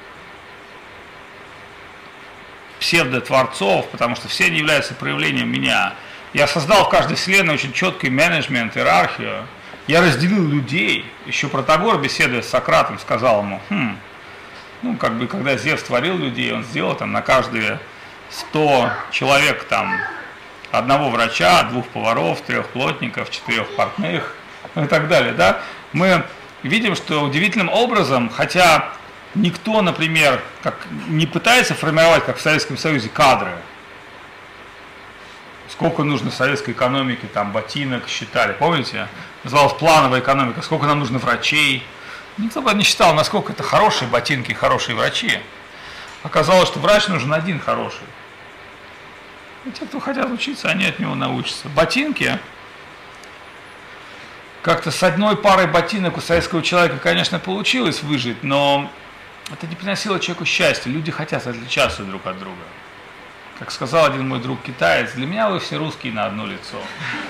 псевдотворцов, потому что все они являются проявлением меня. Я создал в каждой вселенной очень четкий менеджмент, иерархию. Я разделил людей. Еще Протагор, беседуя с Сократом, сказал ему, хм, ну, как бы, когда Зевс творил людей, он сделал там на каждые сто человек там одного врача, двух поваров, трех плотников, четырех портных и так далее, да. Мы видим, что удивительным образом, хотя никто, например, как, не пытается формировать, как в Советском Союзе, кадры. Сколько нужно советской экономике, там, ботинок считали, помните? Называлась плановая экономика, сколько нам нужно врачей. Никто бы не считал, насколько это хорошие ботинки, хорошие врачи. Оказалось, что врач нужен один хороший. И те, кто хотят учиться, они от него научатся. Ботинки, как-то с одной парой ботинок у советского человека, конечно, получилось выжить, но это не приносило человеку счастья. Люди хотят отличаться друг от друга. Как сказал один мой друг китаец, для меня вы все русские на одно лицо.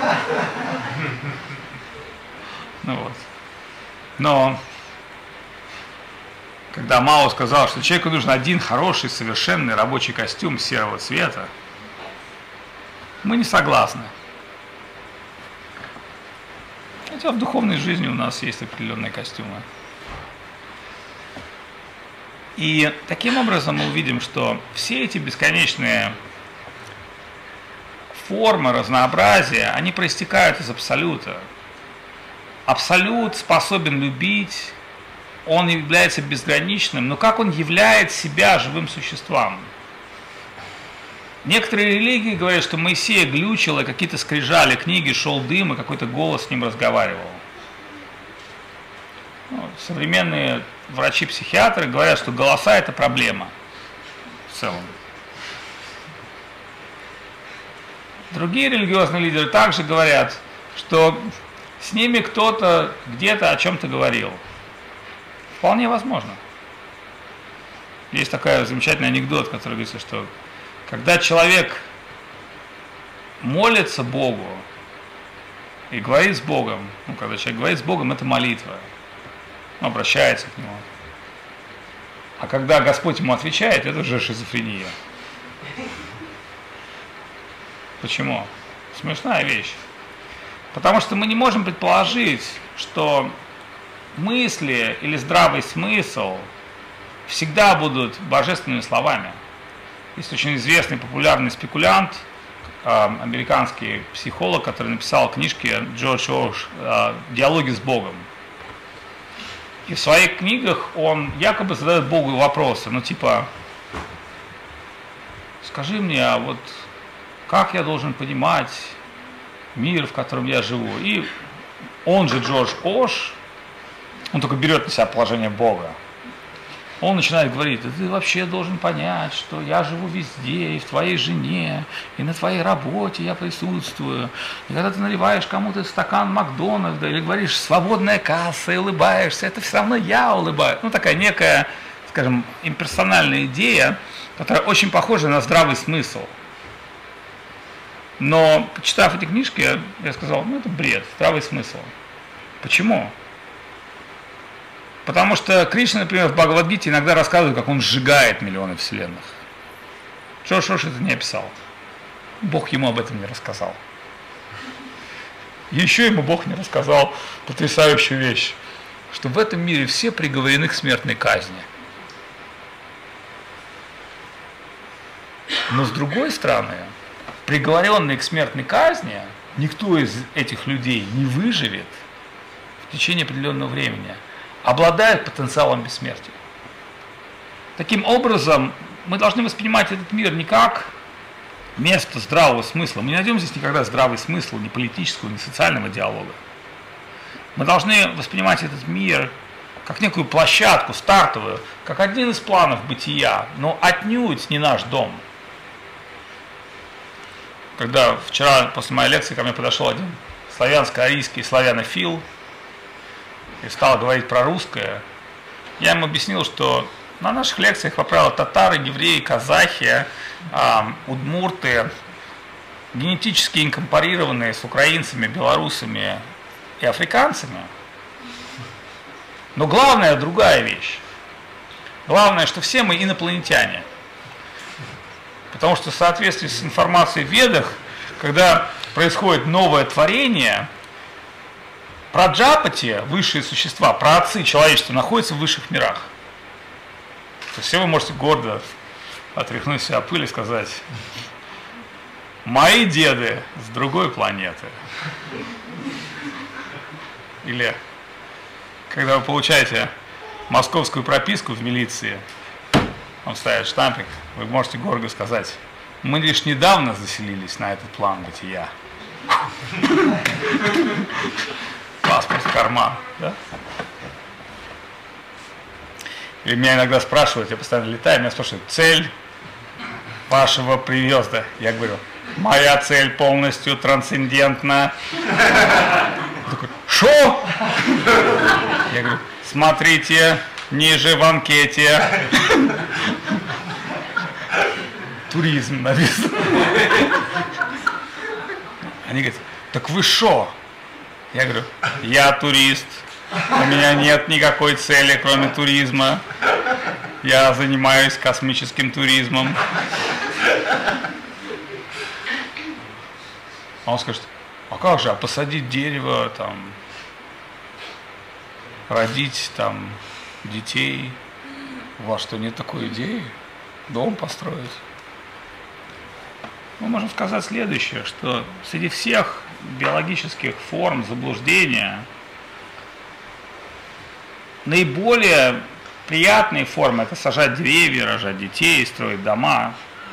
Ну вот. Но когда Мао сказал, что человеку нужен один хороший, совершенный рабочий костюм серого цвета, мы не согласны. Хотя в духовной жизни у нас есть определенные костюмы. И таким образом мы увидим, что все эти бесконечные формы, разнообразие, они проистекают из абсолюта. Абсолют способен любить, он является безграничным, но как он являет себя живым существам? Некоторые религии говорят, что Моисея глючило, какие-то скрижали, книги, шел дым, и какой-то голос с ним разговаривал. Ну, современные врачи-психиатры говорят, что голоса – это проблема в целом. Другие религиозные лидеры также говорят, что с ними кто-то где-то о чем-то говорил. Вполне возможно. Есть такой замечательный анекдот, который говорится, что когда человек молится Богу и говорит с Богом, ну, когда человек говорит с Богом, это молитва, он обращается к Нему. А когда Господь ему отвечает, это уже шизофрения. Почему? Смешная вещь. Потому что мы не можем предположить, что мысли или здравый смысл всегда будут божественными словами. Есть очень известный популярный спекулянт, американский психолог, который написал книжки Джордж Ош «Диалоги с Богом». И в своих книгах он якобы задает Богу вопросы, ну типа, скажи мне, а вот как я должен понимать мир, в котором я живу? И он же Джордж Ош, он только берет на себя положение Бога. Он начинает говорить, да ты вообще должен понять, что я живу везде, и в твоей жене, и на твоей работе я присутствую. И когда ты наливаешь кому-то стакан Макдональда, или говоришь «свободная касса» и улыбаешься, это все равно я улыбаюсь. Ну, такая некая, скажем, имперсональная идея, которая очень похожа на здравый смысл. Но, почитав эти книжки, я, я сказал, ну, это бред, здравый смысл. Почему? Потому что Кришна, например, в Бхагавад-гите иногда рассказывает, как он сжигает миллионы вселенных. Джордж Ош это не описал. Бог ему об этом не рассказал. Еще ему Бог не рассказал потрясающую вещь, что в этом мире все приговорены к смертной казни. Но с другой стороны, приговоренный к смертной казни, никто из этих людей не выживет в течение определенного времени, обладает потенциалом бессмертия. Таким образом, мы должны воспринимать этот мир не как место здравого смысла. Мы не найдем здесь никогда здравый смысл ни политического, ни социального диалога. Мы должны воспринимать этот мир как некую площадку стартовую, как один из планов бытия, но отнюдь не наш дом. Когда вчера после моей лекции ко мне подошел один славянско-арийский славянофил и стал говорить про русское, я ему объяснил, что на наших лекциях, по правилу, татары, евреи, казахи, э, удмурты, генетически инкомпарированные с украинцами, белорусами и африканцами. Но главное другая вещь. Главное, что все мы инопланетяне. Потому что в соответствии с информацией в Ведах, когда происходит новое творение, праджапати, высшие существа, праотцы человечества, находятся в высших мирах. То есть все вы можете гордо отряхнуть себя пыль и сказать: мои деды с другой планеты. Или когда вы получаете московскую прописку в милиции, он ставит штампик, вы можете гордо сказать: мы лишь недавно заселились на этот план бытия. Паспорт в карман, да? И меня иногда спрашивают, я постоянно летаю, меня спрашивают: цель вашего приезда? Я говорю: моя цель полностью трансцендентна. Он такой: шо? Я говорю: смотрите ниже в анкете. Туризм написано. Они говорят: так вы шо? Я говорю: я турист, у меня нет никакой цели, кроме туризма. Я занимаюсь космическим туризмом. А он скажет: а как же, а посадить дерево, там, родить там детей? У вас что, нет такой идеи? Дом построить? Мы можем сказать следующее, что среди всех биологических форм заблуждения наиболее приятные формы – это сажать деревья, рожать детей, строить дома.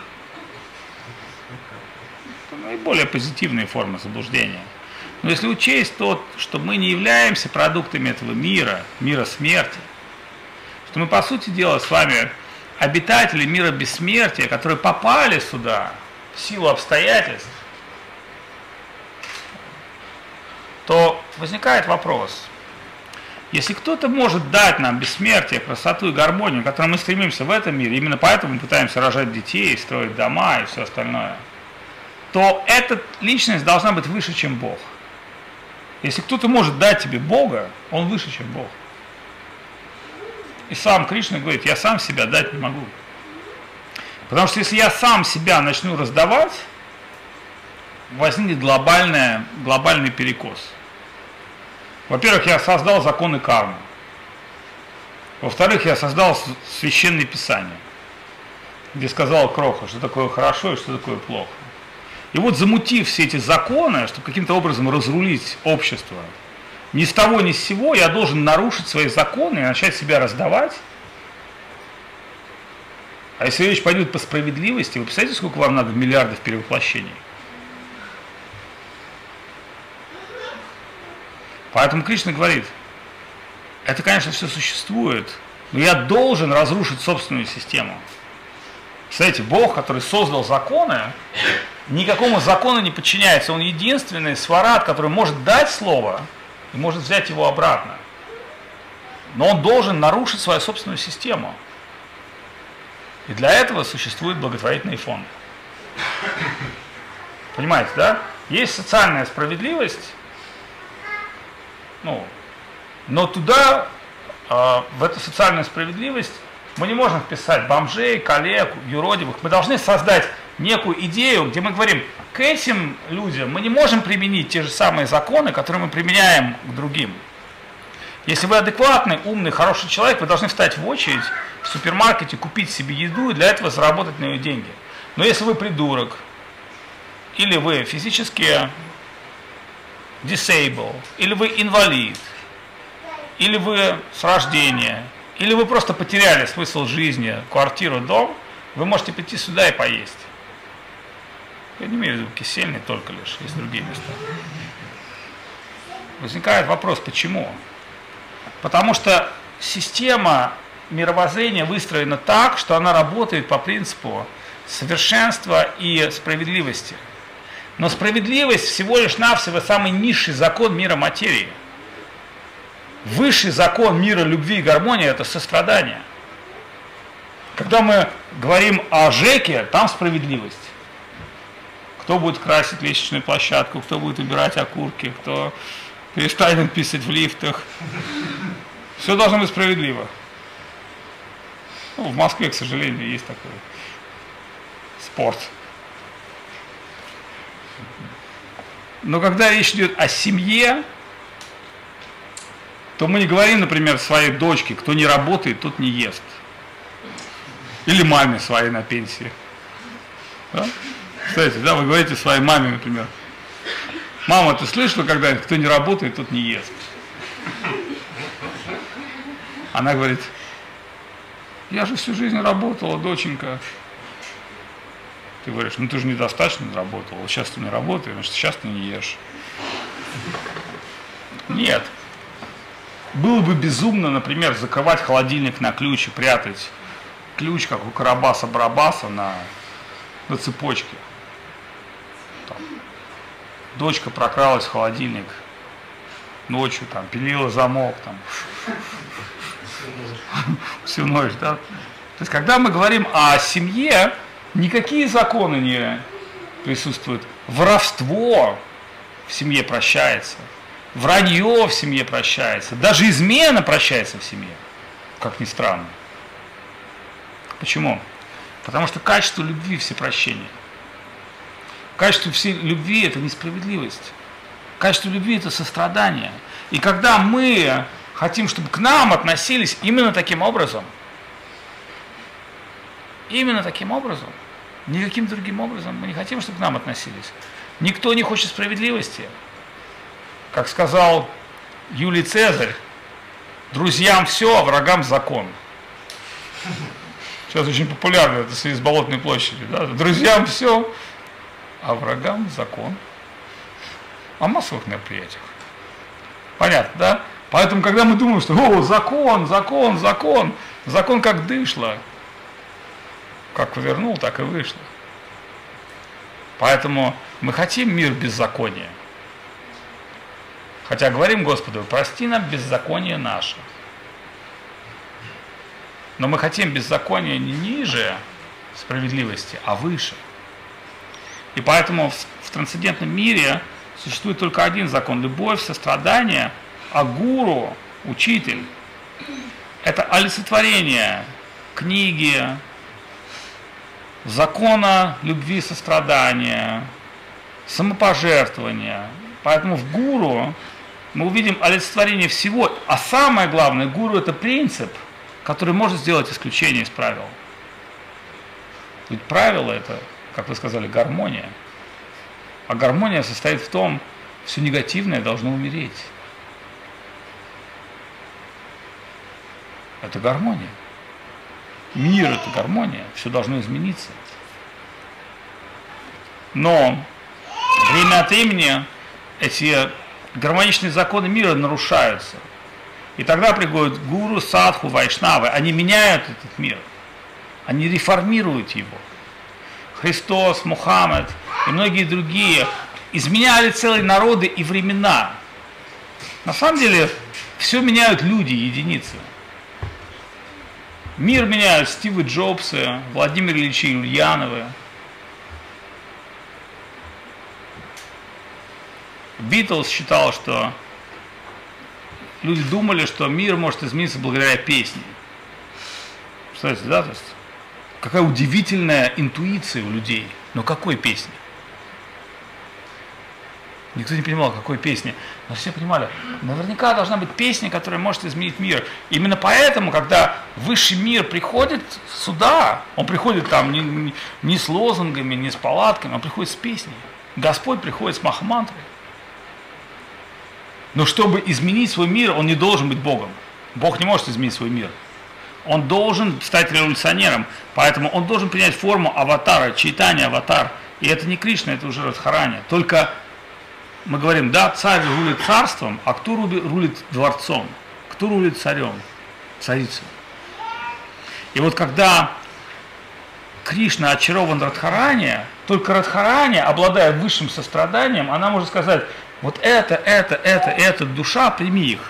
Это наиболее позитивные формы заблуждения. Но если учесть то, что мы не являемся продуктами этого мира, мира смерти, что мы, по сути дела, с вами обитатели мира бессмертия, которые попали сюда в силу обстоятельств, то возникает вопрос. Если кто-то может дать нам бессмертие, красоту и гармонию, к которой мы стремимся в этом мире, именно поэтому мы пытаемся рожать детей, строить дома и все остальное, то эта личность должна быть выше, чем Бог. Если кто-то может дать тебе Бога, он выше, чем Бог. И сам Кришна говорит, я сам себя дать не могу. Потому что если я сам себя начну раздавать, возникнет глобальная, глобальный перекос. Во-первых, я создал законы кармы. Во-вторых, я создал священное писание, где сказал Кроха, что такое хорошо и что такое плохо. И вот замутив все эти законы, чтобы каким-то образом разрулить общество, ни с того ни с сего я должен нарушить свои законы и начать себя раздавать. А если речь пойдет по справедливости, вы представляете, сколько вам надо миллиардов перевоплощений? Поэтому Кришна говорит, это, конечно, все существует, но я должен разрушить собственную систему. Представляете, Бог, который создал законы, никакому закону не подчиняется. Он единственный сварат, который может дать слово и может взять его обратно. Но он должен нарушить свою собственную систему. И для этого существует благотворительный фонд. Понимаете, да? Есть социальная справедливость, ну, но туда, э, в эту социальную справедливость, мы не можем вписать бомжей, коллег, юродивых. Мы должны создать некую идею, где мы говорим, к этим людям мы не можем применить те же самые законы, которые мы применяем к другим. Если вы адекватный, умный, хороший человек, вы должны встать в очередь в супермаркете, купить себе еду и для этого заработать на нее деньги. Но если вы придурок, или вы физически disabled, или вы инвалид, или вы с рождения, или вы просто потеряли смысл жизни, квартиру, дом, вы можете прийти сюда и поесть. Я не имею в виду кисельный только лишь, есть другие места. Возникает вопрос, почему? Потому что система мировоззрения выстроена так, что она работает по принципу совершенства и справедливости. Но справедливость всего лишь навсего самый низший закон мира материи. Высший закон мира любви и гармонии – это сострадание. Когда мы говорим о ЖЭКе, там справедливость. Кто будет красить лестничную площадку, кто будет убирать окурки, кто перестанет писать в лифтах. Все должно быть справедливо. Ну, в Москве, к сожалению, есть такой спорт. Но когда речь идет о семье, то мы не говорим, например, своей дочке, кто не работает, тот не ест. Или маме своей на пенсии. Да? Кстати, да, вы говорите своей маме, например, мама, ты слышала когда-нибудь, кто не работает, тот не ест? Она говорит, я же всю жизнь работала, доченька. Ты говоришь, ну ты же недостаточно работала, вот сейчас ты не работаешь, значит сейчас ты не ешь. Нет. Было бы безумно, например, закрывать холодильник на ключ и прятать ключ, как у Карабаса-Барабаса, на, на цепочке. Там. Дочка прокралась в холодильник ночью, там, пилила замок, там, всю ночь, да. То есть, когда мы говорим о семье, никакие законы не присутствуют. Воровство в семье прощается. Вранье в семье прощается. Даже измена прощается в семье. Как ни странно. Почему? Потому что качество любви – всепрощение. Качество всей любви – это несправедливость. Качество любви – это сострадание. И когда мы хотим, чтобы к нам относились именно таким образом, именно таким образом, Никаким другим образом мы не хотим, чтобы к нам относились. Никто не хочет справедливости. Как сказал Юлий Цезарь, друзьям все, а врагам закон. Сейчас очень популярно это с Болотной площади. Да? Друзьям все, а врагам закон. О массовых мероприятиях. Понятно, да? Поэтому, когда мы думаем, что о, закон, закон, закон, закон как дышло, как повернул, так и вышло. Поэтому мы хотим мир беззакония. Хотя говорим Господу, прости нам беззаконие наше. Но мы хотим беззакония не ниже справедливости, а выше. И поэтому в, в трансцендентном мире существует только один закон – любовь, сострадание, а гуру, учитель – это олицетворение книги, закона любви, сострадания, самопожертвования. Поэтому в гуру мы увидим олицетворение всего, а самое главное, гуру – это принцип, который может сделать исключение из правил. Ведь правило – это, как вы сказали, гармония. А гармония состоит в том, все негативное должно умереть. Это гармония. Мир – это гармония, все должно измениться. Но время от времени эти гармоничные законы мира нарушаются. И тогда приходят гуру, садху, вайшнавы. Они меняют этот мир. Они реформируют его. Христос, Мухаммед и многие другие изменяли целые народы и времена. На самом деле все меняют люди, единицы. Мир меняют Стивы Джобсы, Владимир Ильичи Ульяновы. Битлз считал, что люди думали, что мир может измениться благодаря песне. Представляете, да? То есть, какая удивительная интуиция у людей. Но какой песни? Никто не понимал, какой песни. Но все понимали, наверняка должна быть песня, которая может изменить мир. Именно поэтому, когда высший мир приходит сюда, он приходит там не, не, не с лозунгами, не с палатками, он приходит с песней. Господь приходит с махамантрой. Но чтобы изменить свой мир, он не должен быть Богом. Бог не может изменить свой мир. Он должен стать революционером. Поэтому он должен принять форму аватара, чайтанья аватар. И это не Кришна, это уже Радхарани. Только мы говорим, да, царь рулит царством, а кто рулит дворцом? Кто рулит царем? Царица. И вот когда Кришна очарован Радхарани, только Радхарани, обладая высшим состраданием, она может сказать, вот это, это, это, это, душа, прими их.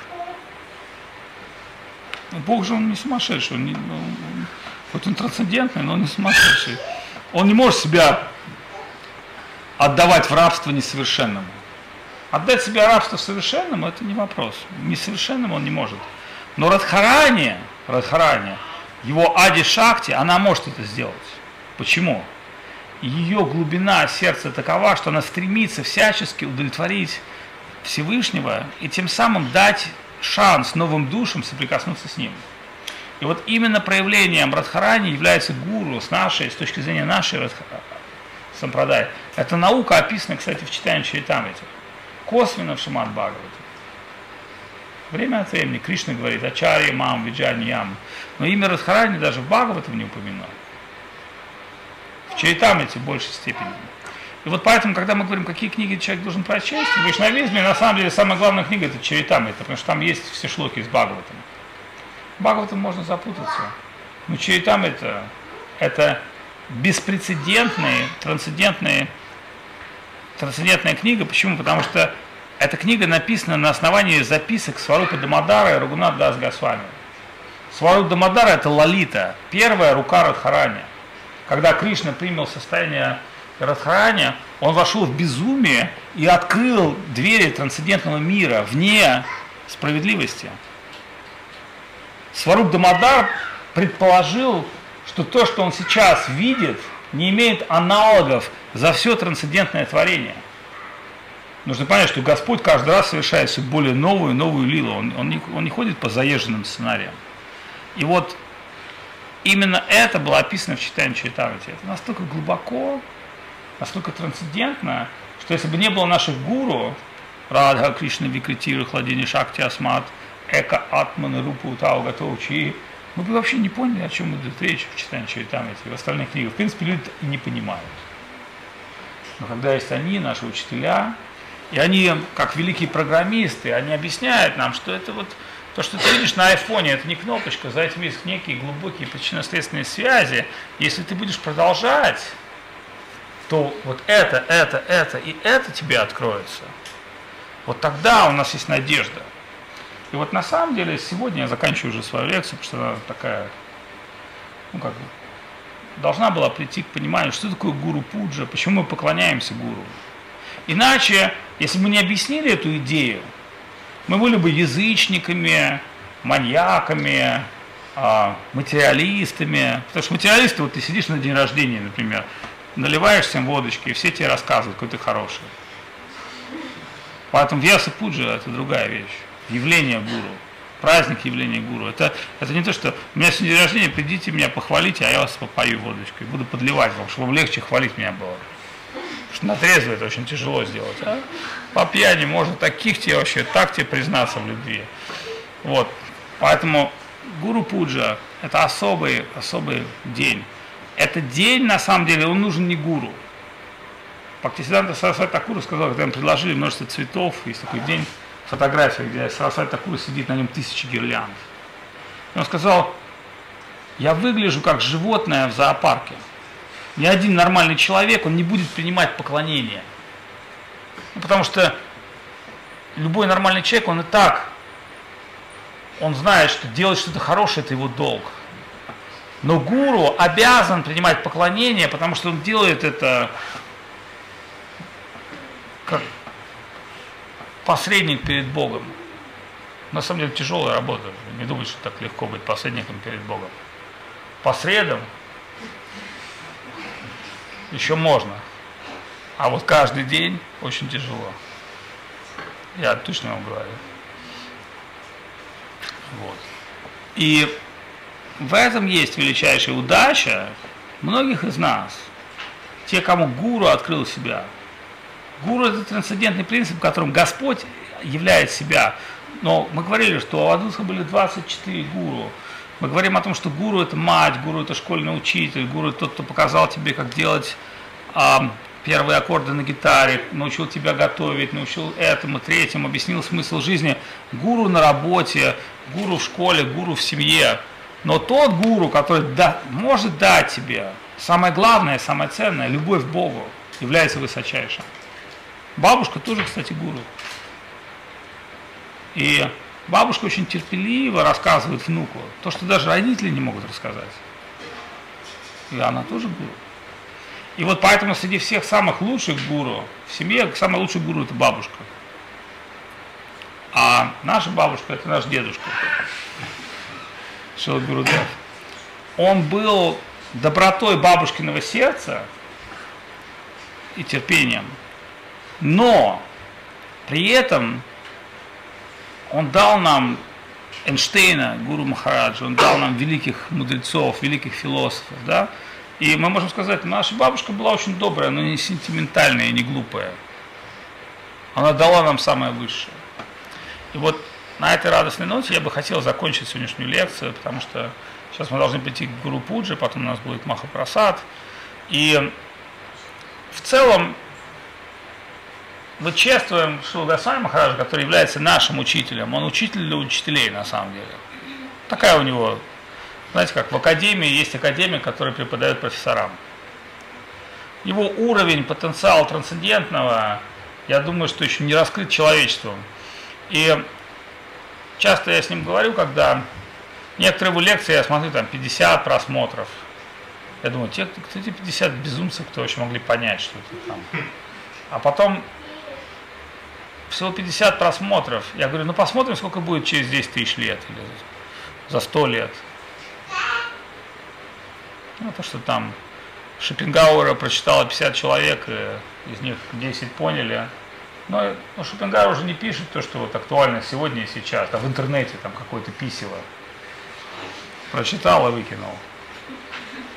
Бог же он не сумасшедший, он не, он, хоть он трансцендентный, но он не сумасшедший. Он не может себя отдавать в рабство несовершенному. Отдать себя рабство совершенному – это не вопрос. Несовершенным он не может. Но Радхарани, Радхарани, его Ади Шакти, она может это сделать. Почему? Ее глубина сердца такова, что она стремится всячески удовлетворить Всевышнего и тем самым дать шанс новым душам соприкоснуться с ним. И вот именно проявлением Радхарани является гуру с нашей, с точки зрения нашей сампрадай. Эта наука описана, кстати, в читании Чаритамрите, косвенно в Шримад Бхагавате. Время от времени Кришна говорит Ачарья Мам, Виджани Ям, но имя Радхарани даже в Бхагаватам не упоминано. В Чаритамрите в большей степени. И вот поэтому, когда мы говорим, какие книги человек должен прочесть, в вайшнавизме, на самом деле, самая главная книга – это Чаритамрита, потому что там есть все шлоки из Бхагаватам. В Бхагаватам можно запутаться. Но Чаритамрита – это беспрецедентная, трансцендентная, трансцендентная книга. Почему? Потому что эта книга написана на основании записок Сварупа Дамодара и Рагунат Дас Госвами. Сварупа Дамодара – это Лалита, первая рука Радхарани. Когда Кришна принял состояние Радхарани, он вошел в безумие и открыл двери трансцендентного мира вне справедливости. Сваруп Дамодар предположил, что то, что он сейчас видит, не имеет аналогов за все трансцендентное творение. Нужно понять, что Господь каждый раз совершает все более новую и новую лилу. Он, он, не, он не ходит по заезженным сценариям. И вот именно это было описано в читании Чайтамрити. Это настолько глубоко, настолько трансцендентно, что если бы не было наших гуру, Радха, Кришна, Викритиры, Хладини, Шакти, Асмат, Эка, Атмана, Рупа, Утау, Гатоучи, мы бы вообще не поняли, о чем идет речь в читании Чайтамрити и в остальных книгах. В принципе, люди и не понимают. Но когда есть они, наши учителя, и они, как великие программисты, они объясняют нам, что это вот то, что ты видишь на айфоне, это не кнопочка, за этим есть некие глубокие причинно-следственные связи. Если ты будешь продолжать, то вот это, это, это и это тебе откроется. Вот тогда у нас есть надежда. И вот на самом деле сегодня я заканчиваю уже свою лекцию, потому что она такая, ну как бы, должна была прийти к пониманию, что такое гуру пуджа, почему мы поклоняемся гуру. Иначе, если бы мы не объяснили эту идею, мы были бы язычниками, маньяками, материалистами. Потому что материалисты, вот ты сидишь на день рождения, например, наливаешь всем водочки, и все тебе рассказывают, какой ты хороший. Поэтому вьяса пуджа – это другая вещь. Явление гуру, праздник явления гуру. Это, это не то, что у меня сегодня день рождения, придите меня похвалите, а я вас попою водочкой. Буду подливать вам, чтобы вам легче хвалить меня было. Потому что на трезвое это очень тяжело сделать. А? По пьяни можно таких тебе вообще, так тебе признаться в любви. Вот. Поэтому гуру пуджа – это особый, особый день. Этот день, на самом деле, он нужен не гуру. Бхактисиданта Сарасвати Такура сказал, когда им предложили множество цветов, есть такой день, фотография, где Сарасвати Такура сидит, на нем тысячи гирлянд. И он сказал, я выгляжу как животное в зоопарке. Ни один нормальный человек, он не будет принимать поклонение. Ну, потому что любой нормальный человек, он и так, он знает, что делать что-то хорошее – это его долг. Но гуру обязан принимать поклонение, потому что он делает это как посредник перед Богом. На самом деле тяжелая работа. Не думайте, что так легко быть посредником перед Богом. Посредом еще можно. А вот каждый день очень тяжело. Я точно вам говорю. Вот. И в этом есть величайшая удача многих из нас. Те, кому гуру открыл себя. Гуру – это трансцендентный принцип, в котором Господь являет себя. Но мы говорили, что у Авадута были двадцать четыре гуру. Мы говорим о том, что гуру – это мать, гуру – это школьный учитель, гуру – это тот, кто показал тебе, как делать а, первые аккорды на гитаре, научил тебя готовить, научил этому, третьему, объяснил смысл жизни. Гуру на работе, гуру в школе, гуру в семье. Но тот гуру, который да, может дать тебе самое главное, самое ценное – любовь к Богу, является высочайшим. Бабушка тоже, кстати, гуру. И бабушка очень терпеливо рассказывает внуку то, что даже родители не могут рассказать. И она тоже гуру. И вот поэтому среди всех самых лучших гуру в семье, самый лучший гуру – это бабушка. А наша бабушка – это наш дедушка. Шрила Гурудев. Он был добротой бабушкиного сердца и терпением. Но при этом он дал нам Эйнштейна, Гуру Махараджа, он дал нам великих мудрецов, великих философов, да? И мы можем сказать, наша бабушка была очень добрая, но не сентиментальная и не глупая. Она дала нам самое высшее. И вот на этой радостной ноте я бы хотел закончить сегодняшнюю лекцию, потому что сейчас мы должны прийти к Гуру Пуджи, потом у нас будет Махапрасад. И в целом мы чествуем Шрилу Госвами Махараджа, который является нашим учителем. Он учитель для учителей, на самом деле. Такая у него, знаете, как в академии есть академик, который преподает профессорам. Его уровень, потенциал трансцендентного, я думаю, что еще не раскрыт человечеством. И часто я с ним говорю, когда некоторые его лекции, я смотрю, там пятьдесят просмотров. Я думаю, те, кто эти пятьдесят безумцев, кто вообще могли понять, что это там. А потом всего пятьдесят просмотров. Я говорю, ну посмотрим, сколько будет через десять тысяч лет или за сто лет. Ну, то, что там Шопенгауэра прочитало пятьдесят человек, и из них десять поняли. Но ну, Шопенгауэр уже не пишет то, что вот актуально сегодня и сейчас, а в интернете там какое-то письево. Прочитал и выкинул.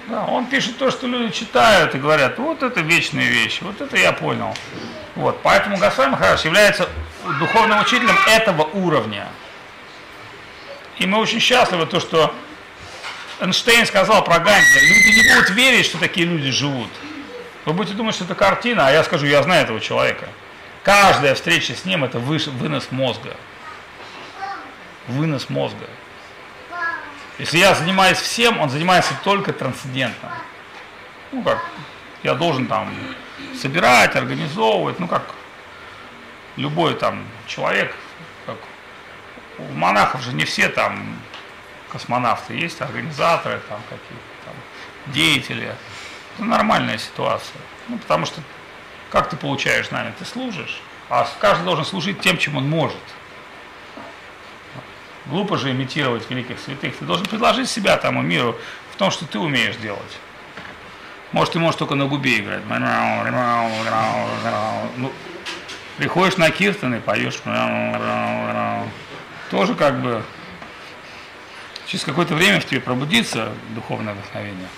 Да, он пишет то, что люди читают и говорят, вот это вечные вещи, вот это я понял. Вот, поэтому Госвами Махарадж является духовным учителем этого уровня. И мы очень счастливы, то, что Эйнштейн сказал про Ганди, люди не будут верить, что такие люди живут. Вы будете думать, что это картина, а я скажу, я знаю этого человека. Каждая встреча с ним – это вынос мозга. Вынос мозга. Если я занимаюсь всем, он занимается только трансцендентным. Ну как, я должен там собирать, организовывать, ну как любой там человек, как у монахов же не все там космонавты, есть организаторы, там какие-то там деятели. Это нормальная ситуация. Ну потому что как ты получаешь знания? Ты служишь, а каждый должен служить тем, чем он может. Глупо же имитировать великих святых. Ты должен предложить себя тому миру в том, что ты умеешь делать. Может, ты можешь только на губе играть. Ну, приходишь на киртан и поешь. Тоже как бы через какое-то время в тебе пробудится духовное вдохновение.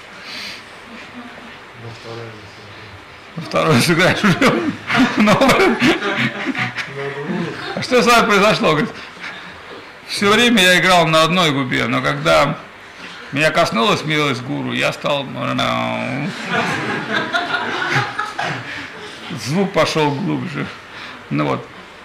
Второй сыграешь уже. А что с вами произошло? Все время я играл на одной губе, но когда меня коснулась милость гуру, я стал... Звук пошел глубже. Ну вот.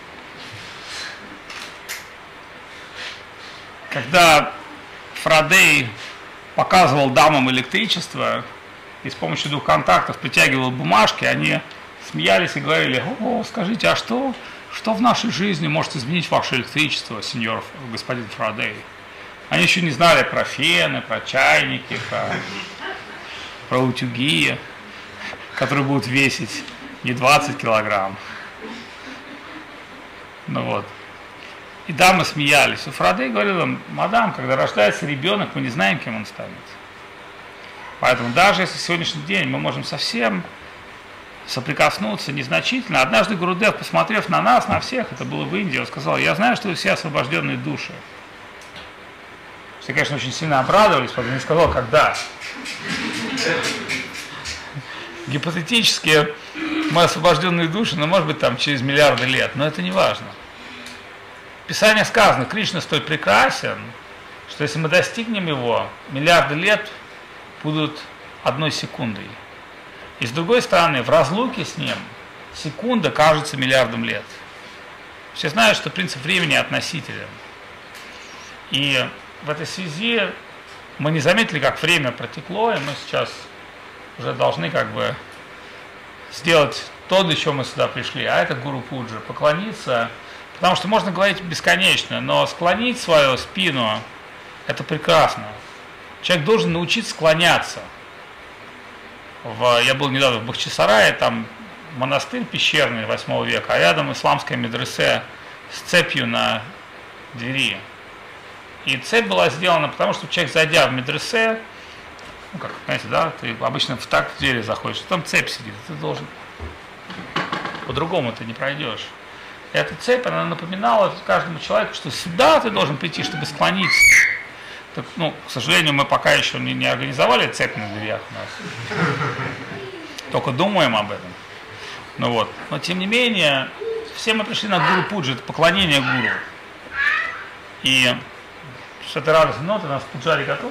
Когда Фарадей показывал дамам электричество и с помощью двух контактов притягивал бумажки, они смеялись и говорили: о, скажите, а что... Что в нашей жизни может изменить ваше электричество, сеньор господин Фарадей? Они еще не знали про фены, про чайники, про, про утюги, которые будут весить не двадцать килограмм. Ну вот. И дамы смеялись. И Фарадей говорил им: мадам, когда рождается ребенок, мы не знаем, кем он станет. Поэтому даже если сегодняшний день мы можем совсем соприкоснуться незначительно. Однажды Гурудев, посмотрев на нас, на всех, это было в Индии, он сказал: я знаю, что вы все освобожденные души. Все, конечно, очень сильно обрадовались, потом не сказал, когда. Гипотетически мы освобожденные души, но может быть там через миллиарды лет, но это не важно. В Писании сказано: Кришна столь прекрасен, что если мы достигнем его, миллиарды лет будут одной секундой. И с другой стороны, в разлуке с ним секунда кажется миллиардом лет. Все знают, что принцип времени относителен. И в этой связи мы не заметили, как время протекло, и мы сейчас уже должны как бы сделать то, для чего мы сюда пришли, а это Гуру Пуджа, поклониться, потому что можно говорить бесконечно, но склонить свою спину – это прекрасно. Человек должен научиться склоняться. В, я был недавно в Бахчисарае, там монастырь пещерный восьмого века, а рядом исламская медресе с цепью на двери. И цепь была сделана потому, что человек, зайдя в медресе, ну как, знаете, да, ты обычно в так в двери заходишь, а там цепь сидит, ты должен, по-другому ты не пройдешь. И эта цепь, она напоминала каждому человеку, что сюда ты должен прийти, чтобы склониться. Так, ну, к сожалению, мы пока еще не, не организовали цепь на дверях у нас. Только думаем об этом. Ну вот. Но тем не менее, все мы пришли на Гуру Пуджи, это поклонение гуру. И с этой радостной ноты у нас пуджари готов.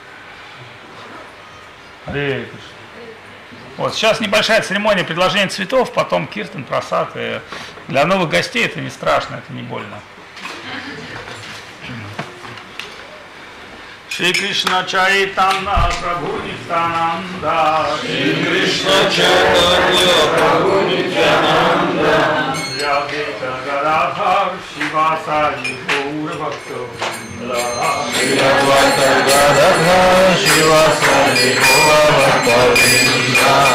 Харе Кришна. Вот, сейчас небольшая церемония предложения цветов, потом киртан, прасад. И для новых гостей это не страшно, это не больно. Шри Кришна Чайтанья Прабху Нитянанда, Шри Кришна Чайтанья Прабху Нитянанда, Ядвайта Гададхар Шивасади Гаура Бхактавринда, Ядвайта Гададхар Шивасади Гаура Бхактавринда.